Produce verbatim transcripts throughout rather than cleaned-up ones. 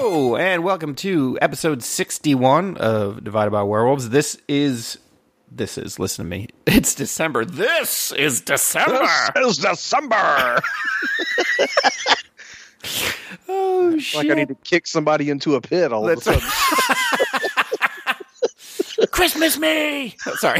Hello, and welcome to episode sixty-one of Divided by Werewolves. This is, this is, listen to me, it's December. This is December! This is December! Oh, shit. Like I need to kick somebody into a pit all That's of a sudden. Christmas me! Oh, sorry.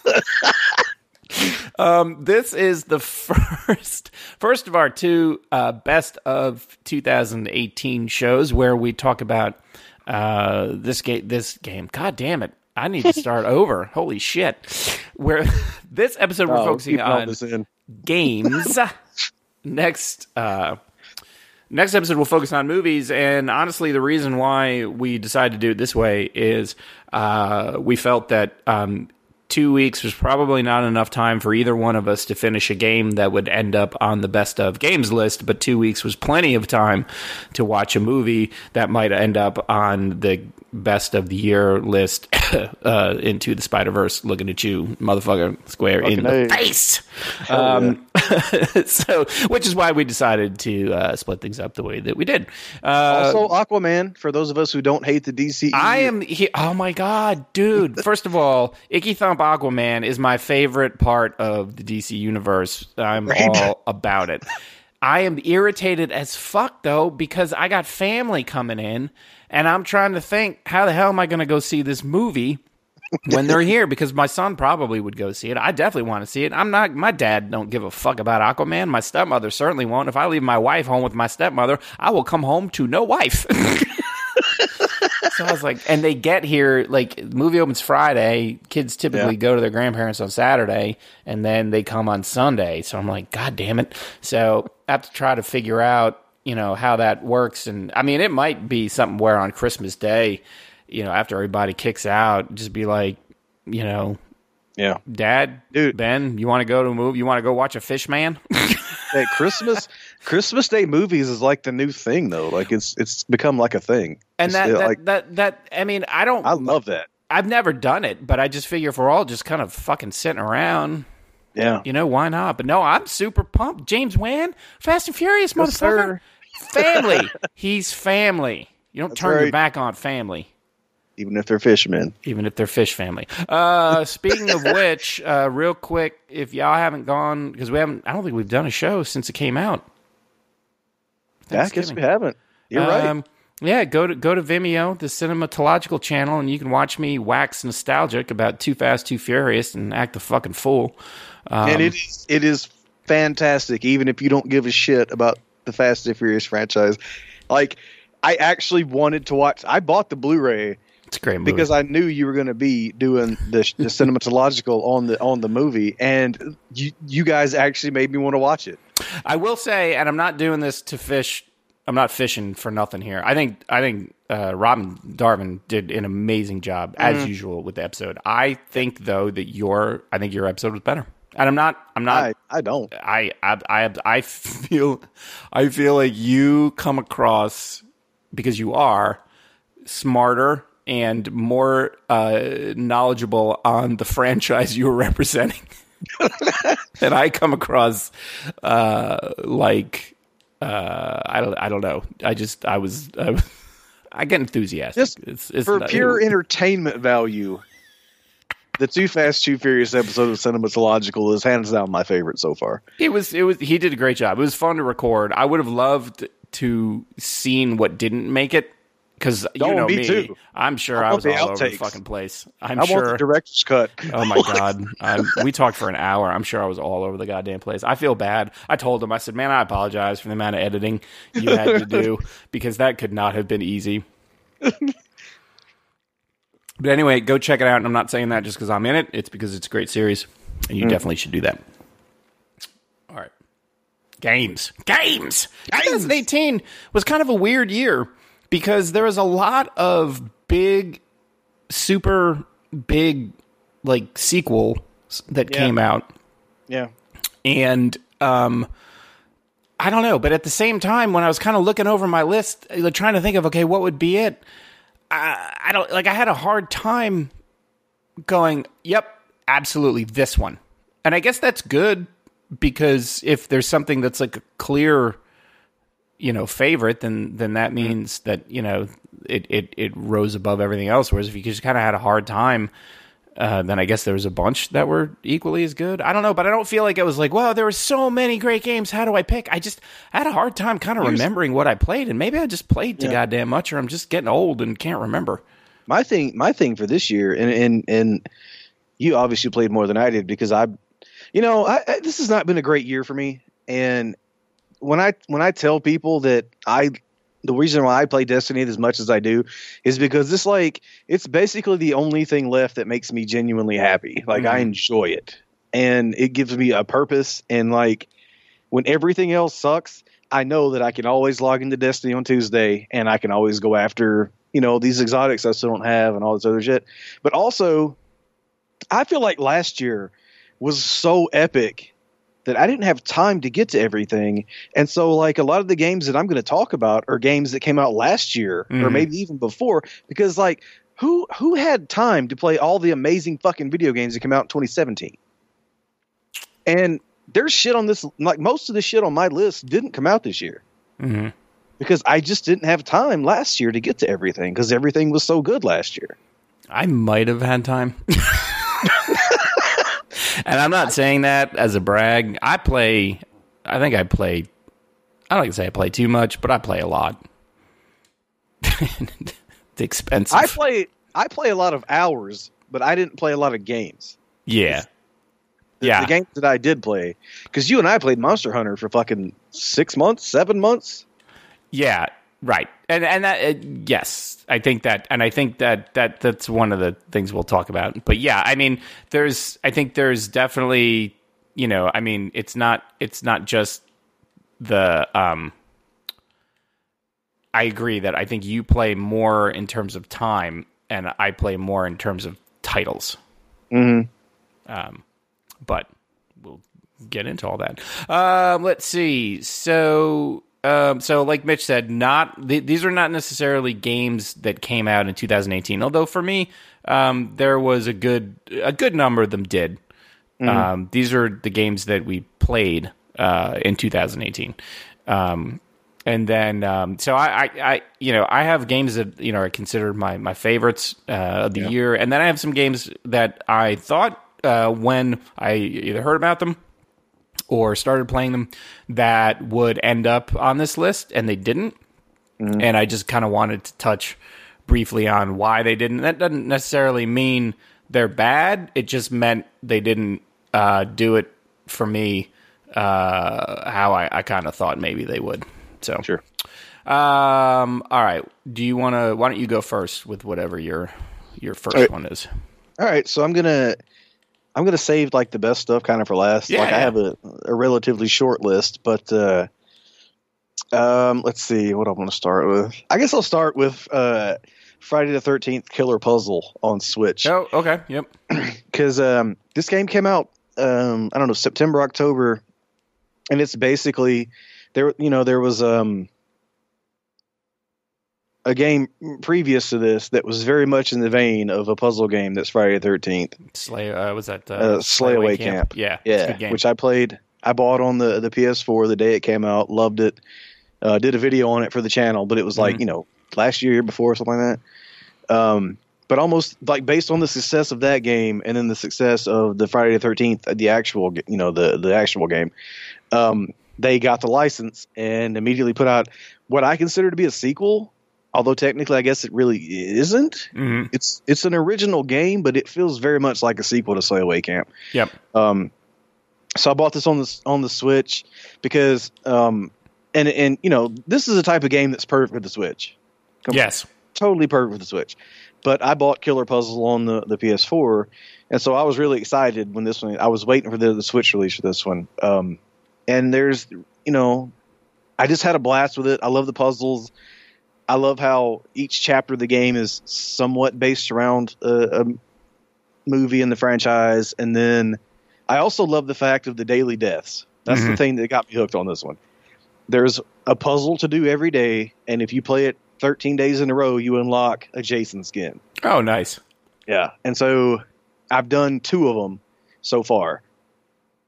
Um, this is the first first of our two uh, best of two thousand eighteen shows where we talk about uh, this game. This game, God damn it! I need to start over. Holy shit! Where this episode we're Oh, focusing keep all on this in. games. Next, uh, next episode we'll focus on movies. And honestly, the reason why we decided to do it this way is uh, we felt that. Um, Two weeks was probably not enough time for either one of us to finish a game that would end up on the best of games list, but two weeks was plenty of time to watch a movie that might end up on the best of the year list. uh, Into the Spider-Verse, looking at you, motherfucker, square Fucking in the A. face. Oh, Um, so, which is why we decided to uh, split things up the way that we did. Uh, Also, Aquaman, for those of us who don't hate the D C E U. I am. He, oh my god, dude! First of all, Icky Thump Aquaman is my favorite part of the D C universe. I'm Right. all about it. I am irritated as fuck though because I got family coming in, and I'm trying to think, how the hell am I going to go see this movie when they're here? Because my son probably would go see it. I definitely want to see it. I'm not. My dad don't give a fuck about Aquaman. My stepmother certainly won't. If I leave my wife home with my stepmother, I will come home to no wife. So I was like, and they get here, like, the movie opens Friday. Kids typically Yeah. go to their grandparents on Saturday, and then they come on Sunday. So I'm like, God damn it. So I have to try to figure out, you know, how that works. And I mean, it might be something where on Christmas Day, you know, after everybody kicks out, just be like, you know, Yeah. Dad, Dude. Ben, you want to go to a movie? You want to go watch a Fish Man? Hey, Christmas Christmas Day movies is like the new thing though. Like it's it's become like a thing. And It's, that, uh, that, like that, that, I mean, I don't. I love that. I've never done it, but I just figure if we're all just kind of fucking sitting around, Yeah. you know, why not? But no, I'm super pumped. James Wan, Fast and Furious, Yes, motherfucker. sir. Family. He's family. You don't That's turn your right. back on family, Even if they're fishermen. even if they're fish family. Uh, speaking of which, uh, real quick, if y'all haven't gone, because we haven't, I don't think we've done a show since it came out. Yeah, I guess Thanksgiving. we haven't. You're right. Um, yeah, go to go to Vimeo, the cinematological channel, and you can watch me wax nostalgic about Too Fast, Too Furious, and act a fucking fool. Um, and it is it is fantastic, even if you don't give a shit about the Fast and Furious franchise. Like, I actually wanted to watch. I bought the Blu-ray it's a great movie. because I knew you were going to be doing the, the cinematological on the on the movie, and you you guys actually made me want to watch it. I will say, and I'm not doing this to fish. I'm not fishing for nothing here. I think I think uh, Robin Darvin did an amazing job as usual with the episode. I think though that your I think your episode was better, and I'm not. I'm not. I I don't. I I I, I feel I feel like you come across, because you are smarter and more uh, knowledgeable on the franchise you were representing. And I come across uh, like uh, I don't I don't know. I just I was I, was- I get enthusiastic. Just it's, it's For not- pure entertainment value, the Too Fast, Too Furious episode of Cinematological is hands down my favorite so far. It was it was he did a great job. It was fun to record. I would have loved to seen what didn't make it. Because you Oh, know me me, too. I'm sure I I, want was the all over the outtakes. fucking place. I'm I sure. want the director's cut. Oh my god, I'm, we talked for an hour. I'm sure I was all over the goddamn place. I feel bad. I told him, I said, "Man, I apologize for the amount of editing you had to do because that could not have been easy." But anyway, go check it out. And I'm not saying that just because I'm in it. It's because it's a great series, and you Mm. definitely should do that. All right, games, games. twenty eighteen was kind of a weird year because there was a lot of big, super big, like sequels that Yeah. came out, Yeah. and um, I don't know. But at the same time, when I was kind of looking over my list, like, trying to think of okay, what would be it? I, I don't like. I had a hard time going. Yep, absolutely this one, and I guess that's good because if there's something that's like a clear you know, favorite, then then that means that, you know, it, it, it rose above everything else. Whereas if you just kind of had a hard time, uh, then I guess there was a bunch that were equally as good. I don't know, but I don't feel like it was like, wow, there were so many great games. How do I pick? I just I had a hard time kind of remembering what I played, and maybe I just played too yeah. goddamn much, or I'm just getting old and can't remember. My thing, my thing for this year, and and and you obviously played more than I did because I, you know, I, I, this has not been a great year for me, and when I when I tell people that I. The reason why I play Destiny as much as I do is because it's like it's basically the only thing left that makes me genuinely happy. Like mm-hmm. I enjoy it, and it gives me a purpose. And like when everything else sucks, I know that I can always log into Destiny on Tuesday, and I can always go after you know these exotics I still don't have and all this other shit. But also, I feel like last year was so epic that I didn't have time to get to everything. And so like a lot of the games that I'm going to talk about are games that came out last year mm. or maybe even before, because like who, who had time to play all the amazing fucking video games that came out in twenty seventeen? And there's shit on this, like most of the shit on my list didn't come out this year mm-hmm. because I just didn't have time last year to get to everything because everything was so good last year. I might've had time. And I'm not saying that as a brag. I play, I think I play, I don't like to say I play too much, but I play a lot. It's expensive. I play, I play a lot of hours, but I didn't play a lot of games. Yeah. The, yeah. The games that I did play, because you and I played Monster Hunter for fucking six months, seven months. Yeah. Right. And and that uh, yes, I think that and I think that, that that's one of the things we'll talk about. But yeah, I mean, there's I think there's definitely, you know, I mean, it's not it's not just the um I agree that I think you play more in terms of time and I play more in terms of titles. Mhm. Um but we'll get into all that. Um let's see. So Um, so like Mitch said, not th- these are not necessarily games that came out in two thousand eighteen. Although for me, um, there was a good a good number of them did. Mm-hmm. Um, these are the games that we played uh, in two thousand eighteen. Um, and then um, so I, I, I you know I have games that you know are considered my my favorites uh, of the yeah. year, and then I have some games that I thought uh, when I either heard about them or started playing them that would end up on this list, and they didn't. Mm-hmm. And I just kind of wanted to touch briefly on why they didn't. That doesn't necessarily mean they're bad. It just meant they didn't uh, do it for me uh, how I, I kind of thought maybe they would. So sure. Um, all right. Do you want to? Why don't you go first with whatever your your first right. one is? All right. So I'm gonna. I'm going to save like the best stuff kind of for last. Yeah, like I have a, a relatively short list, but uh, um, let's see what I want to start with. I guess I'll start with uh, Friday the thirteenth Killer Puzzle on Switch. Oh, okay. Yep. Because um, this game came out, um, I don't know, September, October, and it's basically there. You know, there was um, a game previous to this that was very much in the vein of a puzzle game that's Friday the thirteenth. Slay, uh, was that uh, uh, Slay Away Camp? Camp. Yeah, yeah, which I played. I bought on the the P S four the day it came out. Loved it. Uh, did a video on it for the channel, but it was like mm-hmm. you know last year, year before, something like that. Um, but almost like based on the success of that game, and then the success of the Friday the thirteenth, the actual you know the the actual game, um, they got the license and immediately put out what I consider to be a sequel. Although technically, I guess it really isn't. Mm-hmm. It's it's an original game, but it feels very much like a sequel to Slay Away Camp. Yep. Um, so I bought this on the on the Switch because, um, and and you know, this is a type of game that's perfect for the Switch. Come yes. On, totally perfect for the Switch. But I bought Killer Puzzle on the, the P S four, and so I was really excited when this one. I was waiting for the, the Switch release for this one. Um, and there's, you know, I just had a blast with it. I love the puzzles. I love how each chapter of the game is somewhat based around a, a movie in the franchise. And then I also love the fact of the daily deaths. That's mm-hmm. the thing that got me hooked on this one. There's a puzzle to do every day, and if you play it thirteen days in a row, you unlock a Jason skin. Oh, nice. Yeah. And so I've done two of them so far.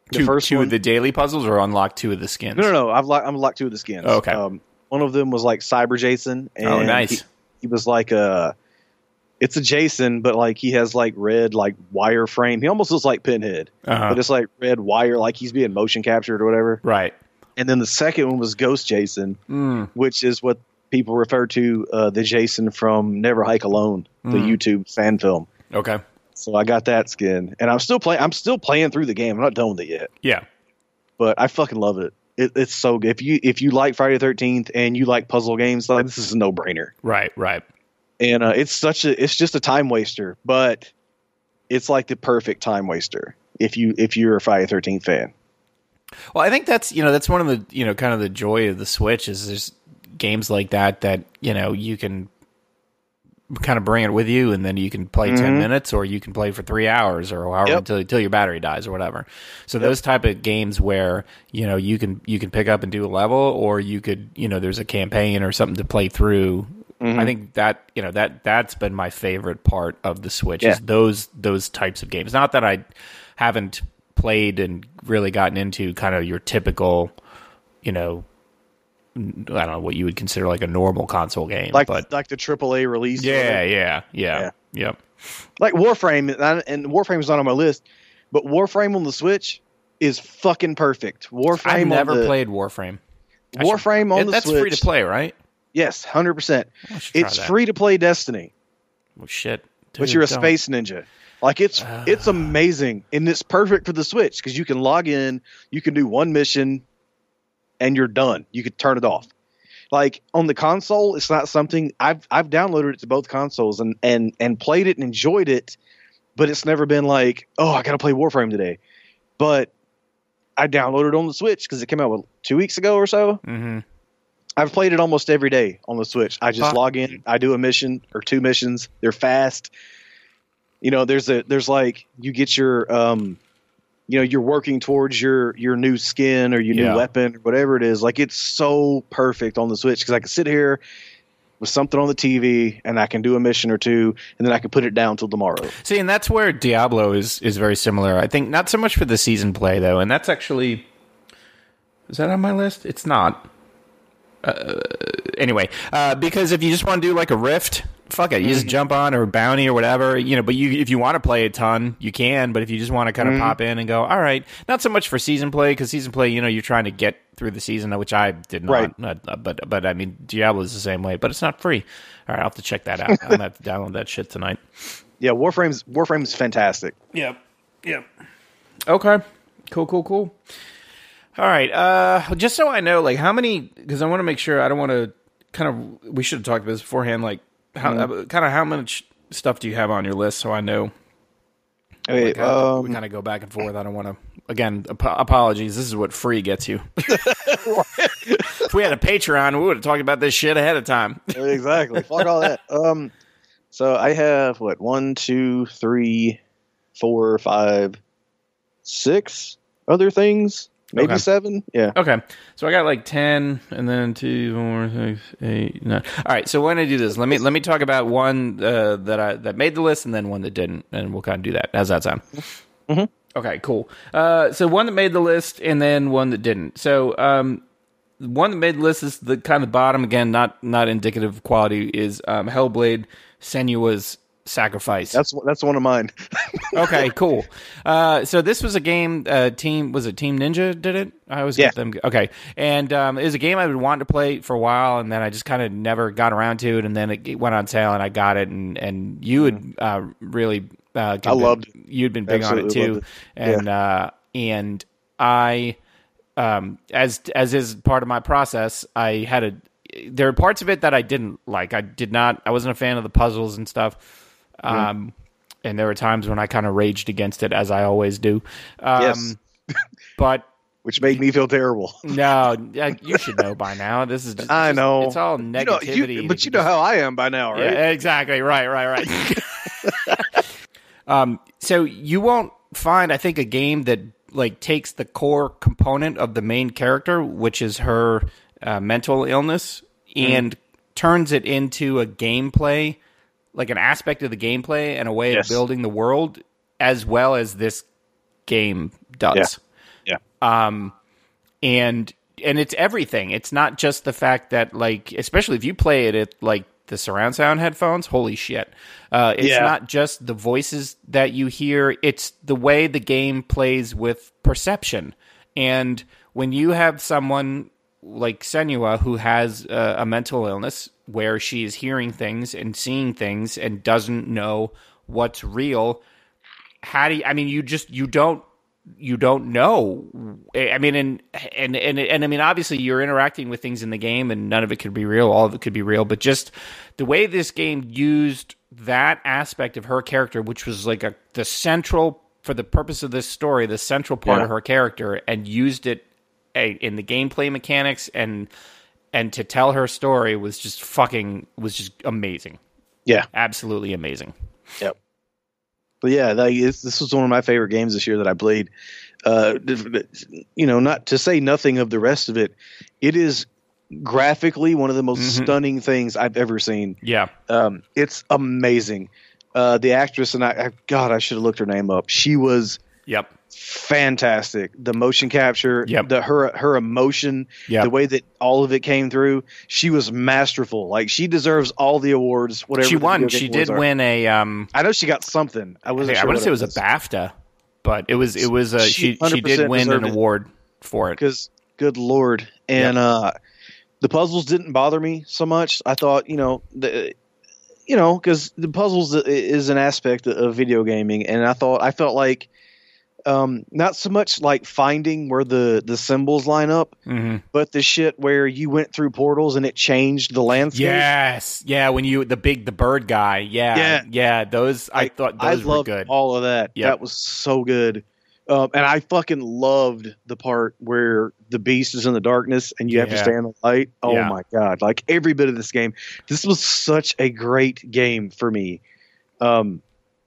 The two, first two one, of the daily puzzles, or unlock two of the skins? no, no, no. I've locked, I'm locked two of the skins. Oh, okay. Um, one of them was like Cyber Jason. And Oh, nice. He, he was like a, it's a Jason, but like he has like red like wire frame. He almost looks like Pinhead, Uh-huh. but it's like red wire, like he's being motion captured or whatever. Right. And then the second one was Ghost Jason, Mm. which is what people refer to uh, the Jason from Never Hike Alone, the Mm. YouTube fan film. Okay. So I got that skin, and I'm still playing. I'm still playing through the game. I'm not done with it yet, Yeah. but I fucking love it. it it's so good. If you if you like Friday the thirteenth and you like puzzle games, like this is a no brainer. Right. Right. And uh, it's such a it's just a time waster, but it's like the perfect time waster if you if you're a Friday the thirteenth fan. Well, I think that's you know that's one of the you know kind of the joy of the Switch is there's games like that that you know you can kind of bring it with you, and then you can play ten minutes, or you can play for three hours, or however Yep. until until your battery dies or whatever. So Yep. those type of games where you know you can you can pick up and do a level, or you could you know there's a campaign or something to play through. I think that you know that that's been my favorite part of the Switch Yeah. is those those types of games. Not that I haven't played and really gotten into kind of your typical, you know, I don't know what you would consider like a normal console game, Like but like the triple A release. yeah, yeah, yeah, yeah, Like Warframe, and and Warframe's not on my list, but Warframe on the Switch is fucking perfect. Warframe. I've never on the, played Warframe. I should- Warframe on it- the that's Switch. free to play, right? Yes, hundred percent. I should try It's that. free to play Destiny, Well, shit, but Dude, you're a don't. space ninja. Like it's it's amazing, and it's perfect for the Switch because you can log in, you can do one mission, and you're done. You could turn it off. Like on the console, it's not something I've I've downloaded it to both consoles and and and played it and enjoyed it, but it's never been like, oh, I got to play Warframe today. But I downloaded it on the Switch because it came out what, two weeks ago or so. Mhm. I've played it almost every day on the Switch. I just Huh. log in, I do a mission or two missions. They're fast. You know, there's a there's like you get your um you know, you're working towards your your new skin or your Yeah. new weapon or whatever it is. Like it's so perfect on the Switch because I can sit here with something on the T V and I can do a mission or two and then I can put it down till tomorrow. See, and that's where Diablo is is very similar. I think not so much for the season play though, and that's actually is that on my list? It's not. Uh, anyway, uh, because if you just want to do like a rift, fuck it, you just jump on or bounty or whatever, you know. But you, if you want to play a ton, you can. But if you just want to kind of pop in and go, all right, not so much for season play because season play, you know, you're trying to get through the season, which I did not. Right. not- uh, but but I mean, Diablo is the same way, but it's not free. All right, I'll have to check that out. I'm gonna have to download that shit tonight. Yeah, Warframe's Warframe's fantastic. Yep. Yep. Okay. Cool, cool, cool. All right. Uh, just so I know, like, how many, because I want to make sure I don't want to kind of, we should have talked about this beforehand, like, how, uh, kind of how much stuff do you have on your list so I know? Okay, Like, uh, um, we kind of go back and forth. I don't want to, again, ap- apologies. This is what free gets you. If we had a Patreon, we would have talked about this shit ahead of time. exactly. Fuck all that. Um, so I have what one, two, three, four, five, six other things, maybe Okay. seven. Yeah. Okay, so I got like ten, and then two, four, six, eight, nine. All right, so when I do this, let me let me talk about one uh, that I that made the list, and then one that didn't, and we'll kind of do that. How's that sound? Mhm. Okay, cool. Uh, so one that made the list, and then one that didn't. So um, one that made the list is the kind of bottom again, not not indicative of quality. Is um, Hellblade: Senua's Sacrifice. That's that's one of mine. Okay, cool. Uh, so this was a game. Uh, team was it Team Ninja did it? I always Yeah. get them. Okay, and um, it was a game I've been wanting to play for a while, and then I just kind of never got around to it. And then it went on sale, and I got it. And and you had uh, really. Uh, I loved it. You'd been big Absolutely on it loved too, it. and uh, and I, um, as as is part of my process, I had a. There are parts of it that I didn't like. I did not. I wasn't a fan of the puzzles and stuff. Um, and there were times when I kind of raged against it, as I always do. Um, Yes. but Which made me feel terrible. no, uh, you should know by now. This is just, I know. it's all You know, negativity. you- that but you know how I am by now, right? Yeah, exactly. Right, right, right. um, so you won't find, I think, a game that like takes the core component of the main character, which is her uh, mental illness, and turns it into a gameplay, like an aspect of the gameplay and a way Yes. of building the world, as well as this game does. Yeah. Um, and and it's everything. It's not just the fact that, like, especially if you play it at like the surround sound headphones, holy shit. Uh, it's Yeah. not just the voices that you hear, it's the way the game plays with perception. And when you have someone like Senua who has uh, a mental illness where she is hearing things and seeing things and doesn't know what's real, how do you, I mean, you just, you don't, you don't know. I mean, and, and, and, and I mean, obviously you're interacting with things in the game and none of it could be real. All of it could be real, but just the way this game used that aspect of her character, which was like a, the central, for the purpose of this story, the central part Yeah. of her character, and used it a, in the gameplay mechanics and, and to tell her story was just fucking, was just amazing. Yeah. Absolutely amazing. Yep. But yeah, like, it's, this was one of my favorite games this year that I played. Uh, you know, not to say nothing of the rest of it, it is graphically one of the most Mhm. stunning things I've ever seen. Yeah. Um, it's amazing. Uh, the actress, and I, I, God, I should have looked her name up. She was Yep. fantastic. The motion capture, Yep. the her her emotion, Yep. the way that all of it came through. She was masterful. Like, she deserves all the awards. Whatever She the won. video game She awards did are. win a, um, I know she got something. I I, wasn't. think- I sure want what to say it was a BAFTA, but it was, it was, a, She she, she one hundred did percent win an deserved it. award for it. Because good lord, and uh, the puzzles didn't bother me so much. I thought, you know, the, you know, because the puzzles is an aspect of video gaming, and I thought I felt like, um, not so much like finding where the the symbols line up, Mm-hmm. but the shit where you went through portals and it changed the landscape. Yes. Yeah. When you, the big, the bird guy. Yeah. Yeah. Yeah. Those, I, I- thought I those were loved good. all of that. Yep. That was so good. Um, and I fucking loved the part where the beast is in the darkness and you have to Yeah. stay in the light. Oh Yeah. my God. Like, every bit of this game. This was such a great game for me. Um,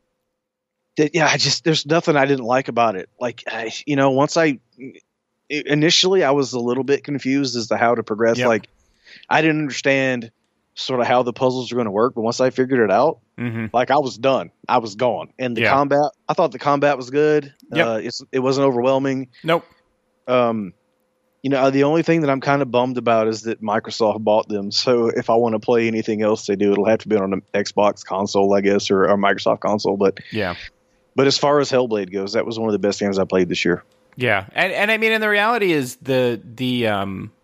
that, yeah, I just, there's nothing I didn't like about it. Like, I, you know, once I, initially I was a little bit confused as to how to progress. Yep. Like, I didn't understand sort of how the puzzles were going to work, but once I figured it out, Mm-hmm. like, I was done. I was gone. And the Yeah. combat, I thought the combat was good. Yep. Uh, it's, it wasn't overwhelming. Nope. Um, you know, the only thing that I'm kind of bummed about is that Microsoft bought them. So if I want to play anything else they do, it'll have to be on an Xbox console, I guess, or a Microsoft console. But Yeah. but as far as Hellblade goes, that was one of the best games I played this year. Yeah. And, and I mean, and the reality is the, the, um,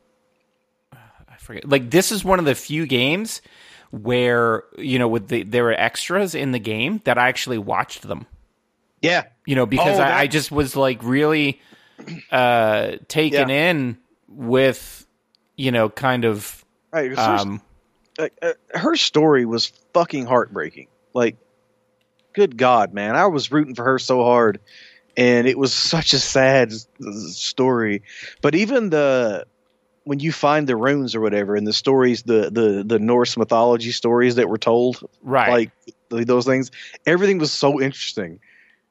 I forget, like, this is one of the few games where, you know, with the, there were extras in the game that I actually watched them. Yeah. You know, because Oh, I, that- I just was like really uh, taken Yeah. in with, you know, kind of. Right. 'cause Um, there's- uh, uh, her story was fucking heartbreaking. Like, good God, man. I was rooting for her so hard. And it was such a sad s- story. But even the, when you find the runes or whatever, and the stories, the, the, the Norse mythology stories that were told, right. like th- those things, everything was so interesting.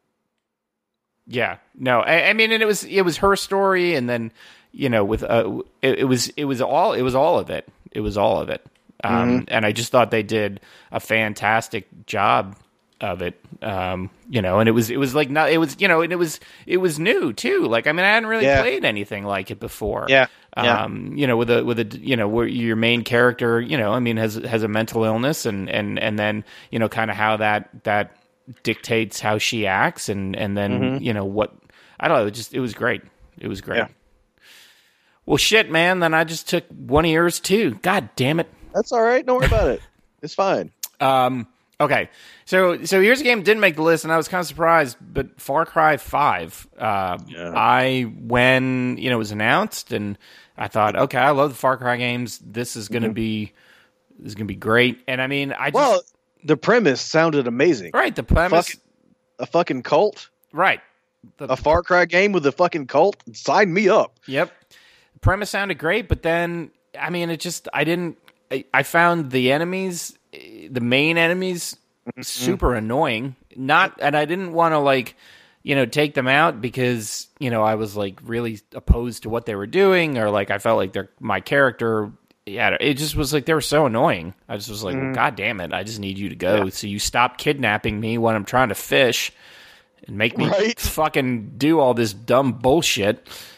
Yeah. No. I, I mean, and it was it was her story, and then, you know, with uh, it, it was it was all it was all of it. It was all of it. Um, And I just thought they did a fantastic job of it. Um, you know, and it was it was like not it was you know, and it was it was new too. Like, I mean, I hadn't really Yeah. played anything like it before. Yeah. Yeah. Um, you know, with a with a you know, where your main character, you know, I mean, has has a mental illness, and and and then, you know, kind of how that that dictates how she acts, and and then Mm-hmm. you know what I don't know. It just it was great. It was great. Yeah. Well, shit, man. Then I just took one of yours too. God damn it. That's all right. Don't worry about it. It's fine. Um, okay, so so here's a game that didn't make the list, and I was kind of surprised. But Far Cry Five, uh, Yeah. I when you know it was announced, and I thought, okay, I love the Far Cry games. This is gonna be this is gonna be great. And I mean, I just Well, the premise sounded amazing. right the premise, Fuck A fucking cult? right? The, A Far Cry game with a fucking cult? Sign me up. Yep. The premise sounded great, but then, I mean, it just, I didn't, I, I found the enemies, eh, the main enemies, super annoying. Not, and I didn't want to, like, you know, take them out because, you know, I was, like, really opposed to what they were doing, or, like, I felt like they're, my character, yeah, it just was like, they were so annoying. I just was like, well, God damn it, I just need you to go. Yeah. So you stop kidnapping me when I'm trying to fish and make me Right. fucking do all this dumb bullshit.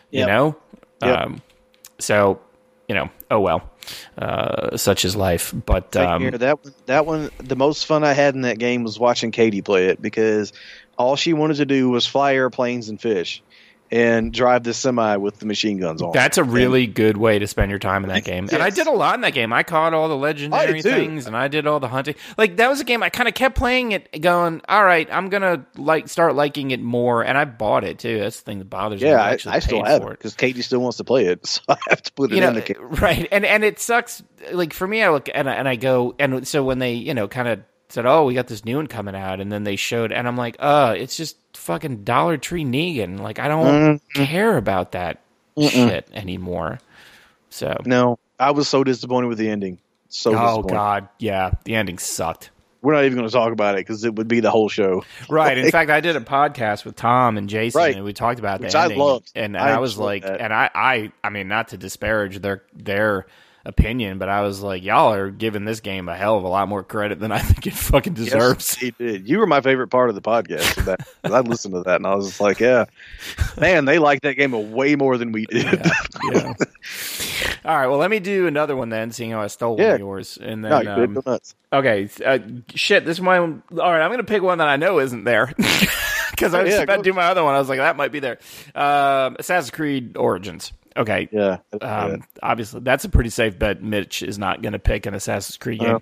You Yep. know, Yep. um, so you know, oh well, uh, such is life. But Same um, here. that one, that one, the most fun I had in that game was watching Katie play it because all she wanted to do was fly airplanes and fish, and drive the semi with the machine guns on. that's a really good way to spend your time in that game. And I Yes. did a lot in that game. I caught all the I legendary did too. things, and I did all the hunting. Like that was a game I kind of kept playing it, going, "All right, I'm gonna like start liking it more." And I bought it too. That's the thing that bothers me. Yeah, I I, actually I still paid have for it because Katie still wants to play it, so I have to put it you know, in the game. right? And and it sucks. Like for me, I look and I, and I go, and so when they, you know, kind of said, "Oh, we got this new one coming out," and then they showed, and I'm like, "Uh, it's just fucking Dollar Tree Negan." Like I don't Mm-hmm. care about that shit anymore. So, No, I was so disappointed with the ending. So oh disappointed. god, yeah, the ending sucked. We're not even going to talk about it because it would be the whole show. Right. In fact, I did a podcast with Tom and Jason, Right. and we talked about Which the I ending. loved. And, and I I was enjoyed like, that. and I, I, I mean, not to disparage their their opinion, but I was like, y'all are giving this game a hell of a lot more credit than I think it fucking deserves. Yes, he did. You were my favorite part of the podcast. Of that, 'cause I listened to that and I was just like, yeah, man, they liked that game way more than we did. Yeah, yeah. All right. Well, let me do another one then, seeing how I stole one Yeah. of yours. And then, No, you um, did. Go nuts. okay, uh, shit. This is my. All right, I'm gonna pick one that I know isn't there because I was Yeah, about go- to do my other one. I was like, that might be there. Um, Assassin's Creed Origins. Okay. Yeah. Um, obviously, that's a pretty safe bet. Mitch is not going to pick an Assassin's Creed game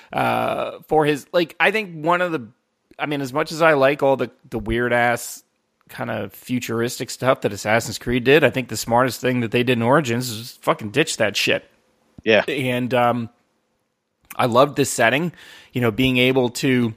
uh, for his. Like, I think one of the. I mean, as much as I like all the the weird ass kind of futuristic stuff that Assassin's Creed did, I think the smartest thing that they did in Origins is fucking ditch that shit. yeah. And um, I loved this setting. You know, being able to.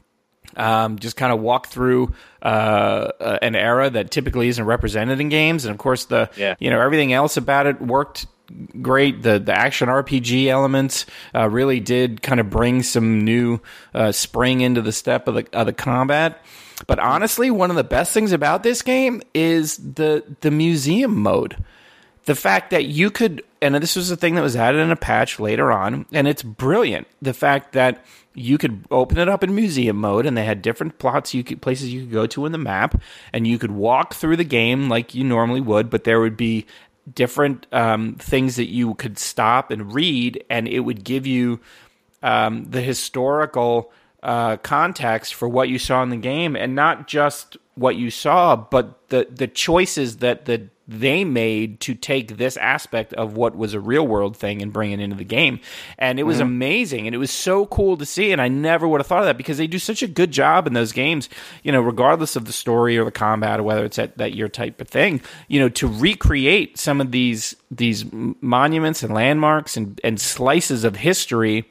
Um, just kind of walk through uh, uh, an era that typically isn't represented in games, and of course the Yeah. you know everything else about it worked great. The the action R P G elements uh, really did kind of bring some new uh, spring into the step of the of the combat. But honestly, one of the best things about this game is the the museum mode. The fact that you could, and this was a thing that was added in a patch later on, and it's brilliant. The fact that you could open it up in museum mode, and they had different plots, you could, places you could go to in the map, and you could walk through the game like you normally would, but there would be different um, things that you could stop and read, and it would give you um, the historical uh, context for what you saw in the game, and not just what you saw, but the the choices that the they made to take this aspect of what was a real world thing and bring it into the game. And it was Mm-hmm. amazing, and it was so cool to see, and I never would have thought of that because they do such a good job in those games, you know, regardless of the story or the combat or whether it's that, that your type of thing, you know, to recreate some of these these monuments and landmarks and, and slices of history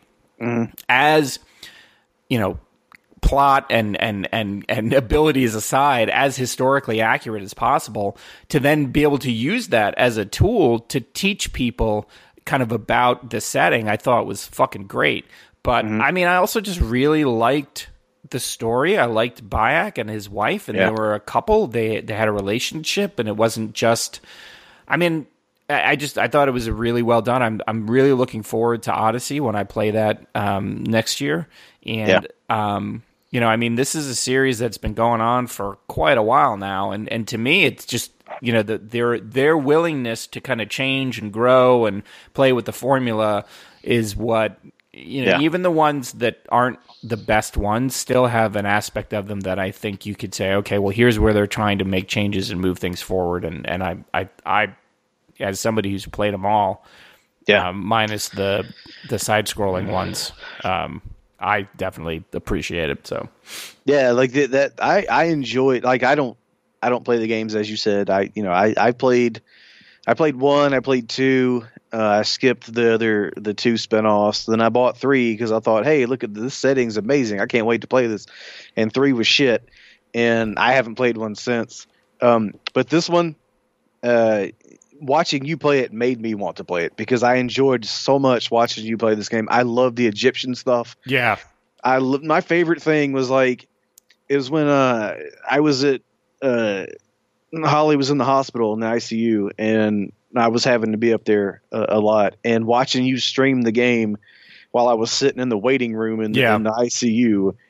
as, you know, plot and, and, and, and abilities aside, as historically accurate as possible, to then be able to use that as a tool to teach people kind of about the setting, I thought was fucking great. But I mean, I also just really liked the story. I liked Bayek and his wife, and Yeah. they were a couple. They they had a relationship, and it wasn't just. I mean, I I just I thought it was really well done. I'm I'm really looking forward to Odyssey when I play that um, next year, and um, you know, I mean, this is a series that's been going on for quite a while now, and, and to me, it's just, you know, the, their their willingness to kind of change and grow and play with the formula is what, you know, Yeah. even the ones that aren't the best ones still have an aspect of them that I think you could say, okay, well, here's where they're trying to make changes and move things forward, and and I I, I as somebody who's played them all, Yeah. um, minus the the side scrolling ones. Um, I definitely appreciate it. So, Yeah, like that, that I I enjoy like I don't I don't play the games as you said. I you know I I played I played one, I played two, uh, I skipped the other the two spinoffs. Then I bought three because I thought, hey, look at this setting's amazing. I can't wait to play this. And three was shit, and I haven't played one since. Um, but this one, uh, watching you play it made me want to play it because I enjoyed so much watching you play this game. I love the Egyptian stuff. yeah, I lo- my favorite thing was like it was when uh I was at uh Holly was in the hospital in the I C U and I was having to be up there a, a lot and watching you stream the game while I was sitting in the waiting room in, the Yeah. in the I C U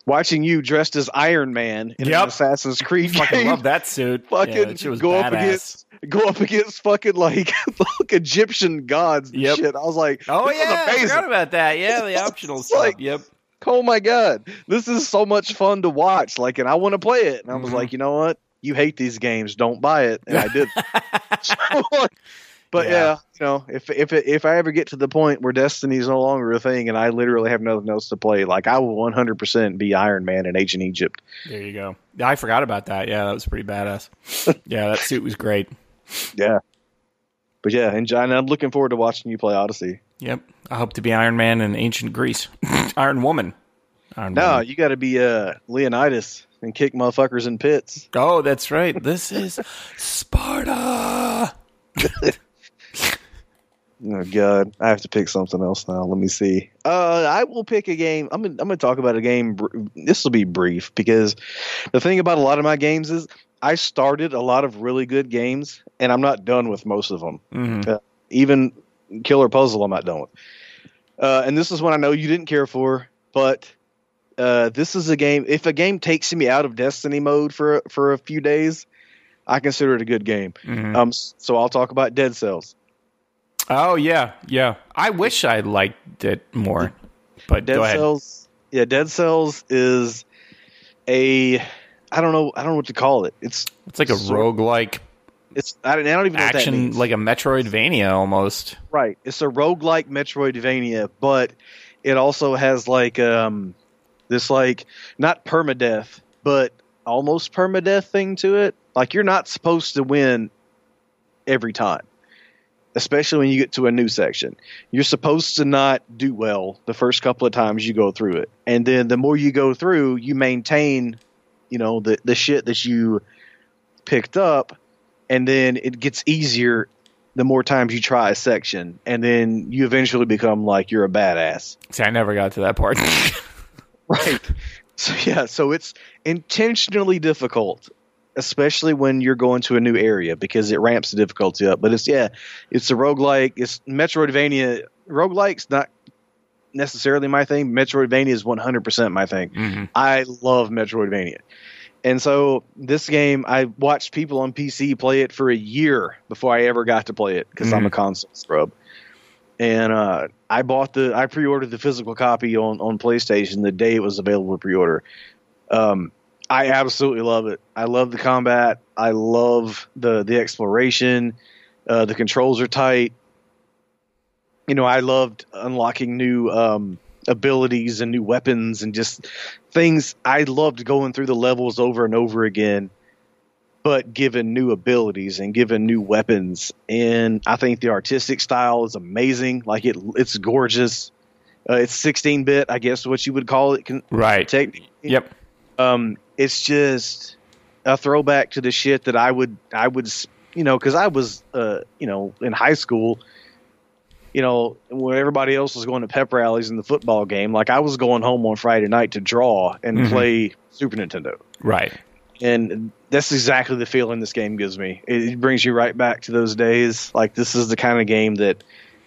watching you dressed as Iron Man in Yep. an Assassin's Creed Fucking game. love that suit. Fucking Yeah, that shit was go badass. up against go up against fucking like, like Egyptian gods and Yep. shit. I was like, Oh this yeah, is I amazing. forgot about that. Yeah, the optional It's stuff. like- Yep. Oh my god, this is so much fun to watch. Like, and I want to play it. And I was Mhm. like, you know what? You hate these games. Don't buy it. And I did. But Yeah. yeah. you know, if if it, if I ever get to the point where Destiny's no longer a thing and I literally have nothing else to play, like I will one hundred percent be Iron Man in Ancient Egypt. There you go. I forgot about that. Yeah, that was pretty badass. Yeah, that suit was great. Yeah. But yeah, and John, I'm looking forward to watching you play Odyssey. Yep. I hope to be Iron Man in ancient Greece. Iron Woman. Iron No, Woman. you got to be uh, Leonidas and kick motherfuckers in pits. Oh, that's right. This is Sparta. Oh god, I have to pick something else now. Let me see. Uh, I will pick a game. I'm gonna, I'm going to talk about a game. br- This will be brief because the thing about a lot of my games is I started a lot of really good games and I'm not done with most of them. Mhm. Uh, even Killer Puzzle, I'm not done with. Uh, and this is one I know you didn't care for, but uh, this is a game. If a game takes me out of Destiny mode for for a few days, I consider it a good game. Mhm. Um, so I'll talk about Dead Cells. Oh yeah, yeah. I wish I liked it more, but Dead go ahead. Cells, yeah, Dead Cells is a I don't know I don't know what to call it. It's It's like a sort- roguelike it's I don't, I don't even know what that action, means. like a Metroidvania almost. Right, it's a roguelike Metroidvania, but it also has like um this like not permadeath, but almost permadeath thing to it. Like you're not supposed to win every time. Especially when you get to a new section. You're supposed to not do well the first couple of times you go through it. And then the more you go through, you maintain, you know, the, the shit that you picked up. And then it gets easier the more times you try a section. And then you eventually become like you're a badass. See, I never got to that part. Right. So, yeah, so it's intentionally difficult. Especially when you're going to a new area because it ramps the difficulty up. But it's, yeah, it's a roguelike. It's Metroidvania. Roguelike's not necessarily my thing. Metroidvania is one hundred percent my thing. Mhm. I love Metroidvania. And so this game, I watched people on P C play it for a year before I ever got to play it because I'm a console scrub. And uh, I bought the, I pre-ordered the physical copy on, on PlayStation the day it was available to pre-order. Um, I absolutely love it. I love the combat. I love the the exploration. Uh, the controls are tight. You know, I loved unlocking new um, abilities and new weapons and just things. I loved going through the levels over and over again, but given new abilities and given new weapons. And I think the artistic style is amazing. Like it, it's gorgeous. Uh, it's sixteen bit, I guess, what you would call it. Con- Right. technically. Yep. Um, it's just a throwback to the shit that I would, I would, you know, because I was, uh, you know, in high school, you know, when everybody else was going to pep rallies in the football game, like I was going home on Friday night to draw and Mhm. play Super Nintendo. Right. And that's exactly the feeling this game gives me. It, it brings you right back to those days. Like this is the kind of game that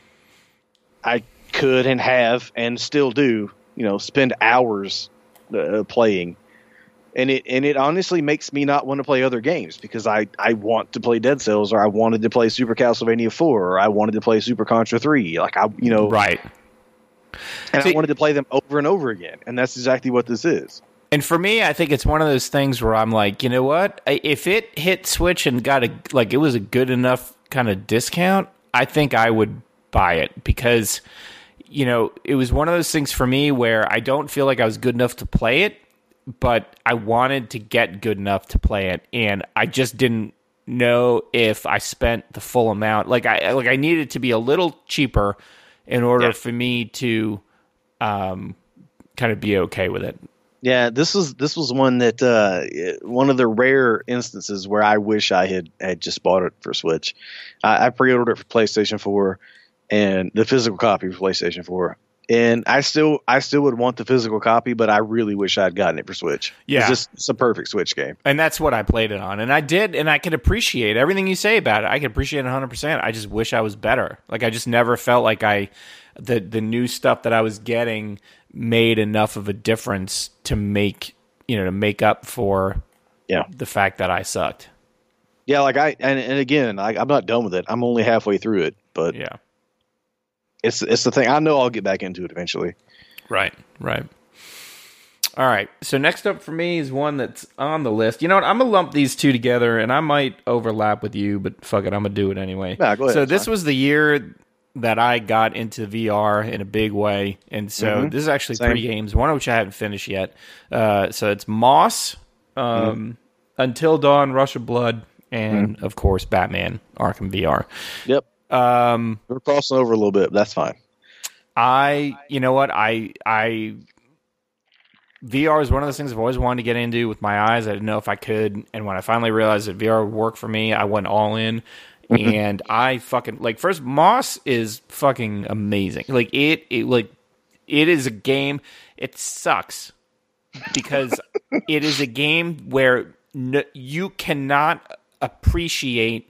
I could and have and still do, you know, spend hours uh, playing. And it and it honestly makes me not want to play other games because I, I want to play Dead Cells or I wanted to play Super Castlevania four or I wanted to play Super Contra three. Like I, you know, Right. and See- I wanted to play them over and over again. And that's exactly what this is. And for me, I think it's one of those things where I'm like, you know what? I- If it hit Switch and got a like it was a good enough kind of discount, I think I would buy it because you know, it was one of those things for me where I don't feel like I was good enough to play it, but I wanted to get good enough to play it, and I just didn't know if I spent the full amount. Like I like I needed to be a little cheaper in order Yeah. for me to um, kind of be okay with it. Yeah, this was this was one that uh, one of the rare instances where I wish I had, had just bought it for Switch. I, I pre-ordered it for PlayStation four, and the physical copy for PlayStation four. And I still, I still would want the physical copy, but I really wish I'd gotten it for Switch. Yeah, it's just it's a perfect Switch game, and that's what I played it on. And I did, and I could appreciate everything you say about it. I could appreciate it one hundred percent. I just wish I was better. Like I just never felt like I, the the new stuff that I was getting made enough of a difference to make you know to make up for yeah the fact that I sucked. Yeah, like I and, and again, I, I'm not done with it. I'm only halfway through it, but yeah. It's it's the thing. I know I'll get back into it eventually. Right, right. All right. So next up for me is one that's on the list. You know what? I'm gonna lump these two together, and I might overlap with you, but fuck it, I'm gonna do it anyway. Nah, go ahead, so this fine. was the year that I got into V R in a big way, and so mm-hmm. this is actually Same. three games. One of which I haven't finished yet. Uh, so it's Moss, um, mm-hmm. Until Dawn, Rush of Blood, and mm-hmm. of course Batman Arkham V R. Yep. Um, We're crossing over a little bit, but that's fine. I, you know what, I, I, V R is one of those things I've always wanted to get into with my eyes. I didn't know if I could, and when I finally realized that V R would work for me, I went all in. And I fucking like first Moss is fucking amazing. Like it, it like it is a game. It sucks because it is a game where no, you cannot appreciate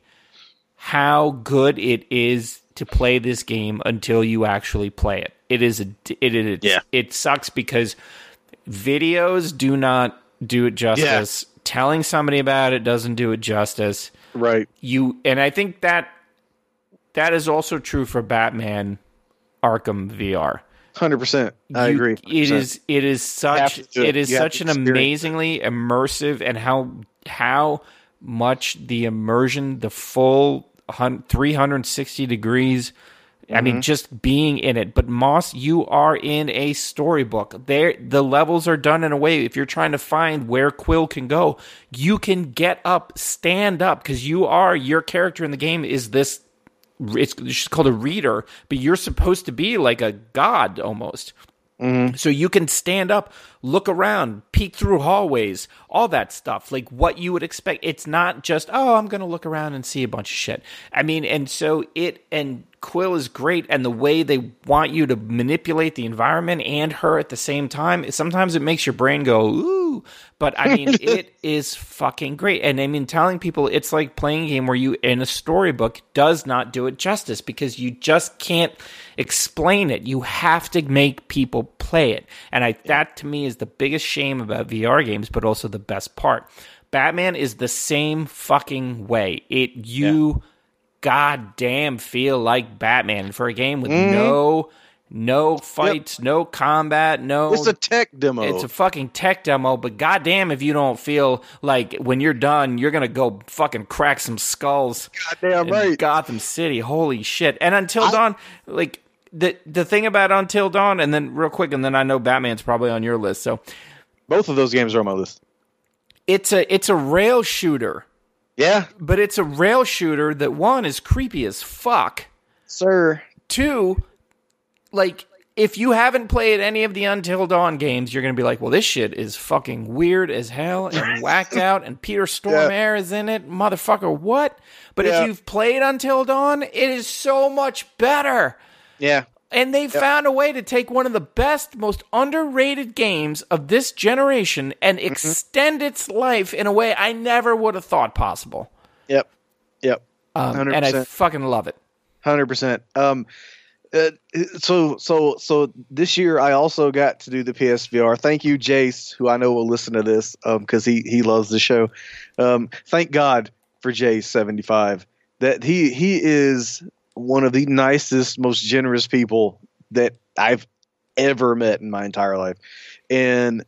how good it is to play this game until you actually play it. It is a it it yeah. it sucks because videos do not do it justice. Yeah. Telling somebody about it doesn't do it justice. Right. You and I think that that is also true for Batman Arkham V R. one hundred percent. I you, agree. one hundred percent. It is it is such it. it is you such an amazingly immersive and how how much the immersion, the full three hundred sixty degrees. I mm-hmm. mean, just being in it. But Moss, you are in a storybook. There, the levels are done in a way. If you're trying to find where Quill can go, you can get up, stand up, because you are your character in the game is this. It's just called a reader, but you're supposed to be like a god almost. Mm-hmm. So you can stand up, look around, peek through hallways, all that stuff, like what you would expect. It's not just, oh, I'm going to look around and see a bunch of shit. I mean, and so it, and Quill is great, and the way they want you to manipulate the environment and her at the same time, sometimes it makes your brain go, ooh, but I mean, it is fucking great. And I mean, telling people it's like playing a game where you, in a storybook, does not do it justice, because you just can't explain it. You have to make people play it. And I, that to me is the biggest shame about V R games, but also the best part. Batman is the same fucking way. It, you... Yeah. goddamn feel like Batman. And for a game with mm. no no fights, yep. no combat, no... It's a tech demo. It's a fucking tech demo, but goddamn if you don't feel like when you're done, you're going to go fucking crack some skulls. Goddamn in right. Gotham City. Holy shit. And Until I, Dawn, like, the, the thing about Until Dawn, and then real quick, and then I know Batman's probably on your list, so... Both of those games are on my list. It's a It's a rail shooter. Yeah. But it's a rail shooter that, one, is creepy as fuck. Sir. Two, like, if you haven't played any of the Until Dawn games, you're going to be like, well, this shit is fucking weird as hell and whacked out, and Peter Stormare yeah. is in it. Motherfucker, what? But yeah. if you've played Until Dawn, it is so much better. Yeah. And they yep. found a way to take one of the best, most underrated games of this generation and mm-hmm. extend its life in a way I never would have thought possible. Yep. Yep. Um, and I fucking love it. one hundred percent. Um, uh, so, so, so this year I also got to do the P S V R. Thank you, Jace, who I know will listen to this um, because he, he loves the show. Um, thank God for Jace seventy-five. That he he is one of the nicest, most generous people that I've ever met in my entire life. And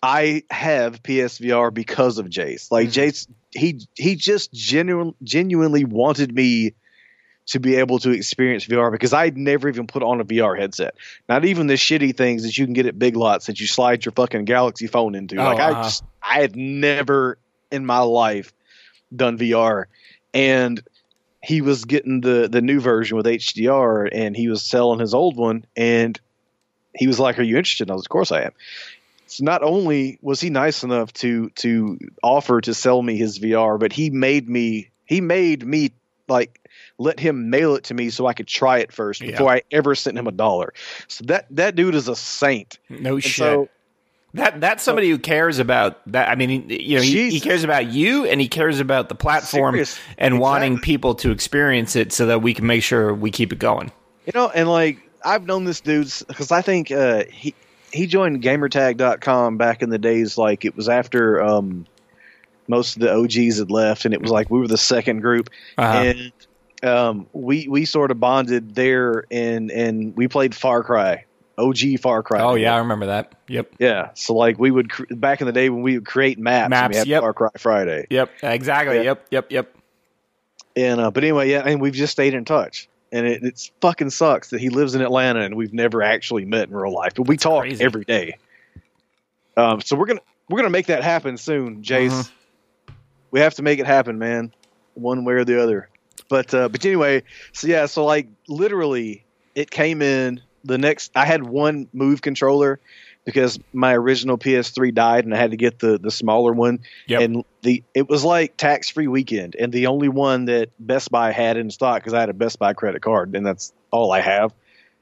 I have P S V R because of Jace. Like mm-hmm. Jace, he, he just genuine, genuinely wanted me to be able to experience V R because I'd never even put on a V R headset. Not even the shitty things that you can get at Big Lots that you slide your fucking Galaxy phone into. Oh, like uh-huh. I just, I had never in my life done V R. And he was getting the, the new version with H D R, and he was selling his old one, and he was like, are you interested? And I was, of course I am. So not only was he nice enough to to offer to sell me his V R, but he made me he made me like let him mail it to me so I could try it first before Yeah. I ever sent him a dollar. So that that dude is a saint. No And shit. so- that that's somebody who cares about that. I mean, he, you know, he, he Jesus. cares about you, and he cares about the platform Serious. and wanting Exactly. people to experience it, so that we can make sure we keep it going. You know, and like I've known this dude because I think uh, he he joined gamertag dot com back in the days. Like it was after um, most of the O Gs had left, and it was like we were the second group, Uh-huh. and um, we we sort of bonded there, and and we played Far Cry, O G Far Cry. Oh yeah, I remember that. Yep. yeah. So like we would cr- back in the day when we would create maps, and Maps, we had yep. Far Cry Friday, Yep. Exactly. Yeah. Yep. Yep. Yep. and uh, but anyway, yeah, and we've just stayed in touch. And it it's fucking sucks that he lives in Atlanta and we've never actually met in real life, but we talk crazy. every day. Um, so we're gonna we're gonna make that happen soon, Jace. Mhm. We have to make it happen, man, one way or the other. But uh, but anyway, so yeah, so like literally, it came in the next. I had one Move controller because my original P S three died, and I had to get the the smaller one. Yep. And the it was like tax free weekend, and the only one that Best Buy had in stock because I had a Best Buy credit card, and that's all I have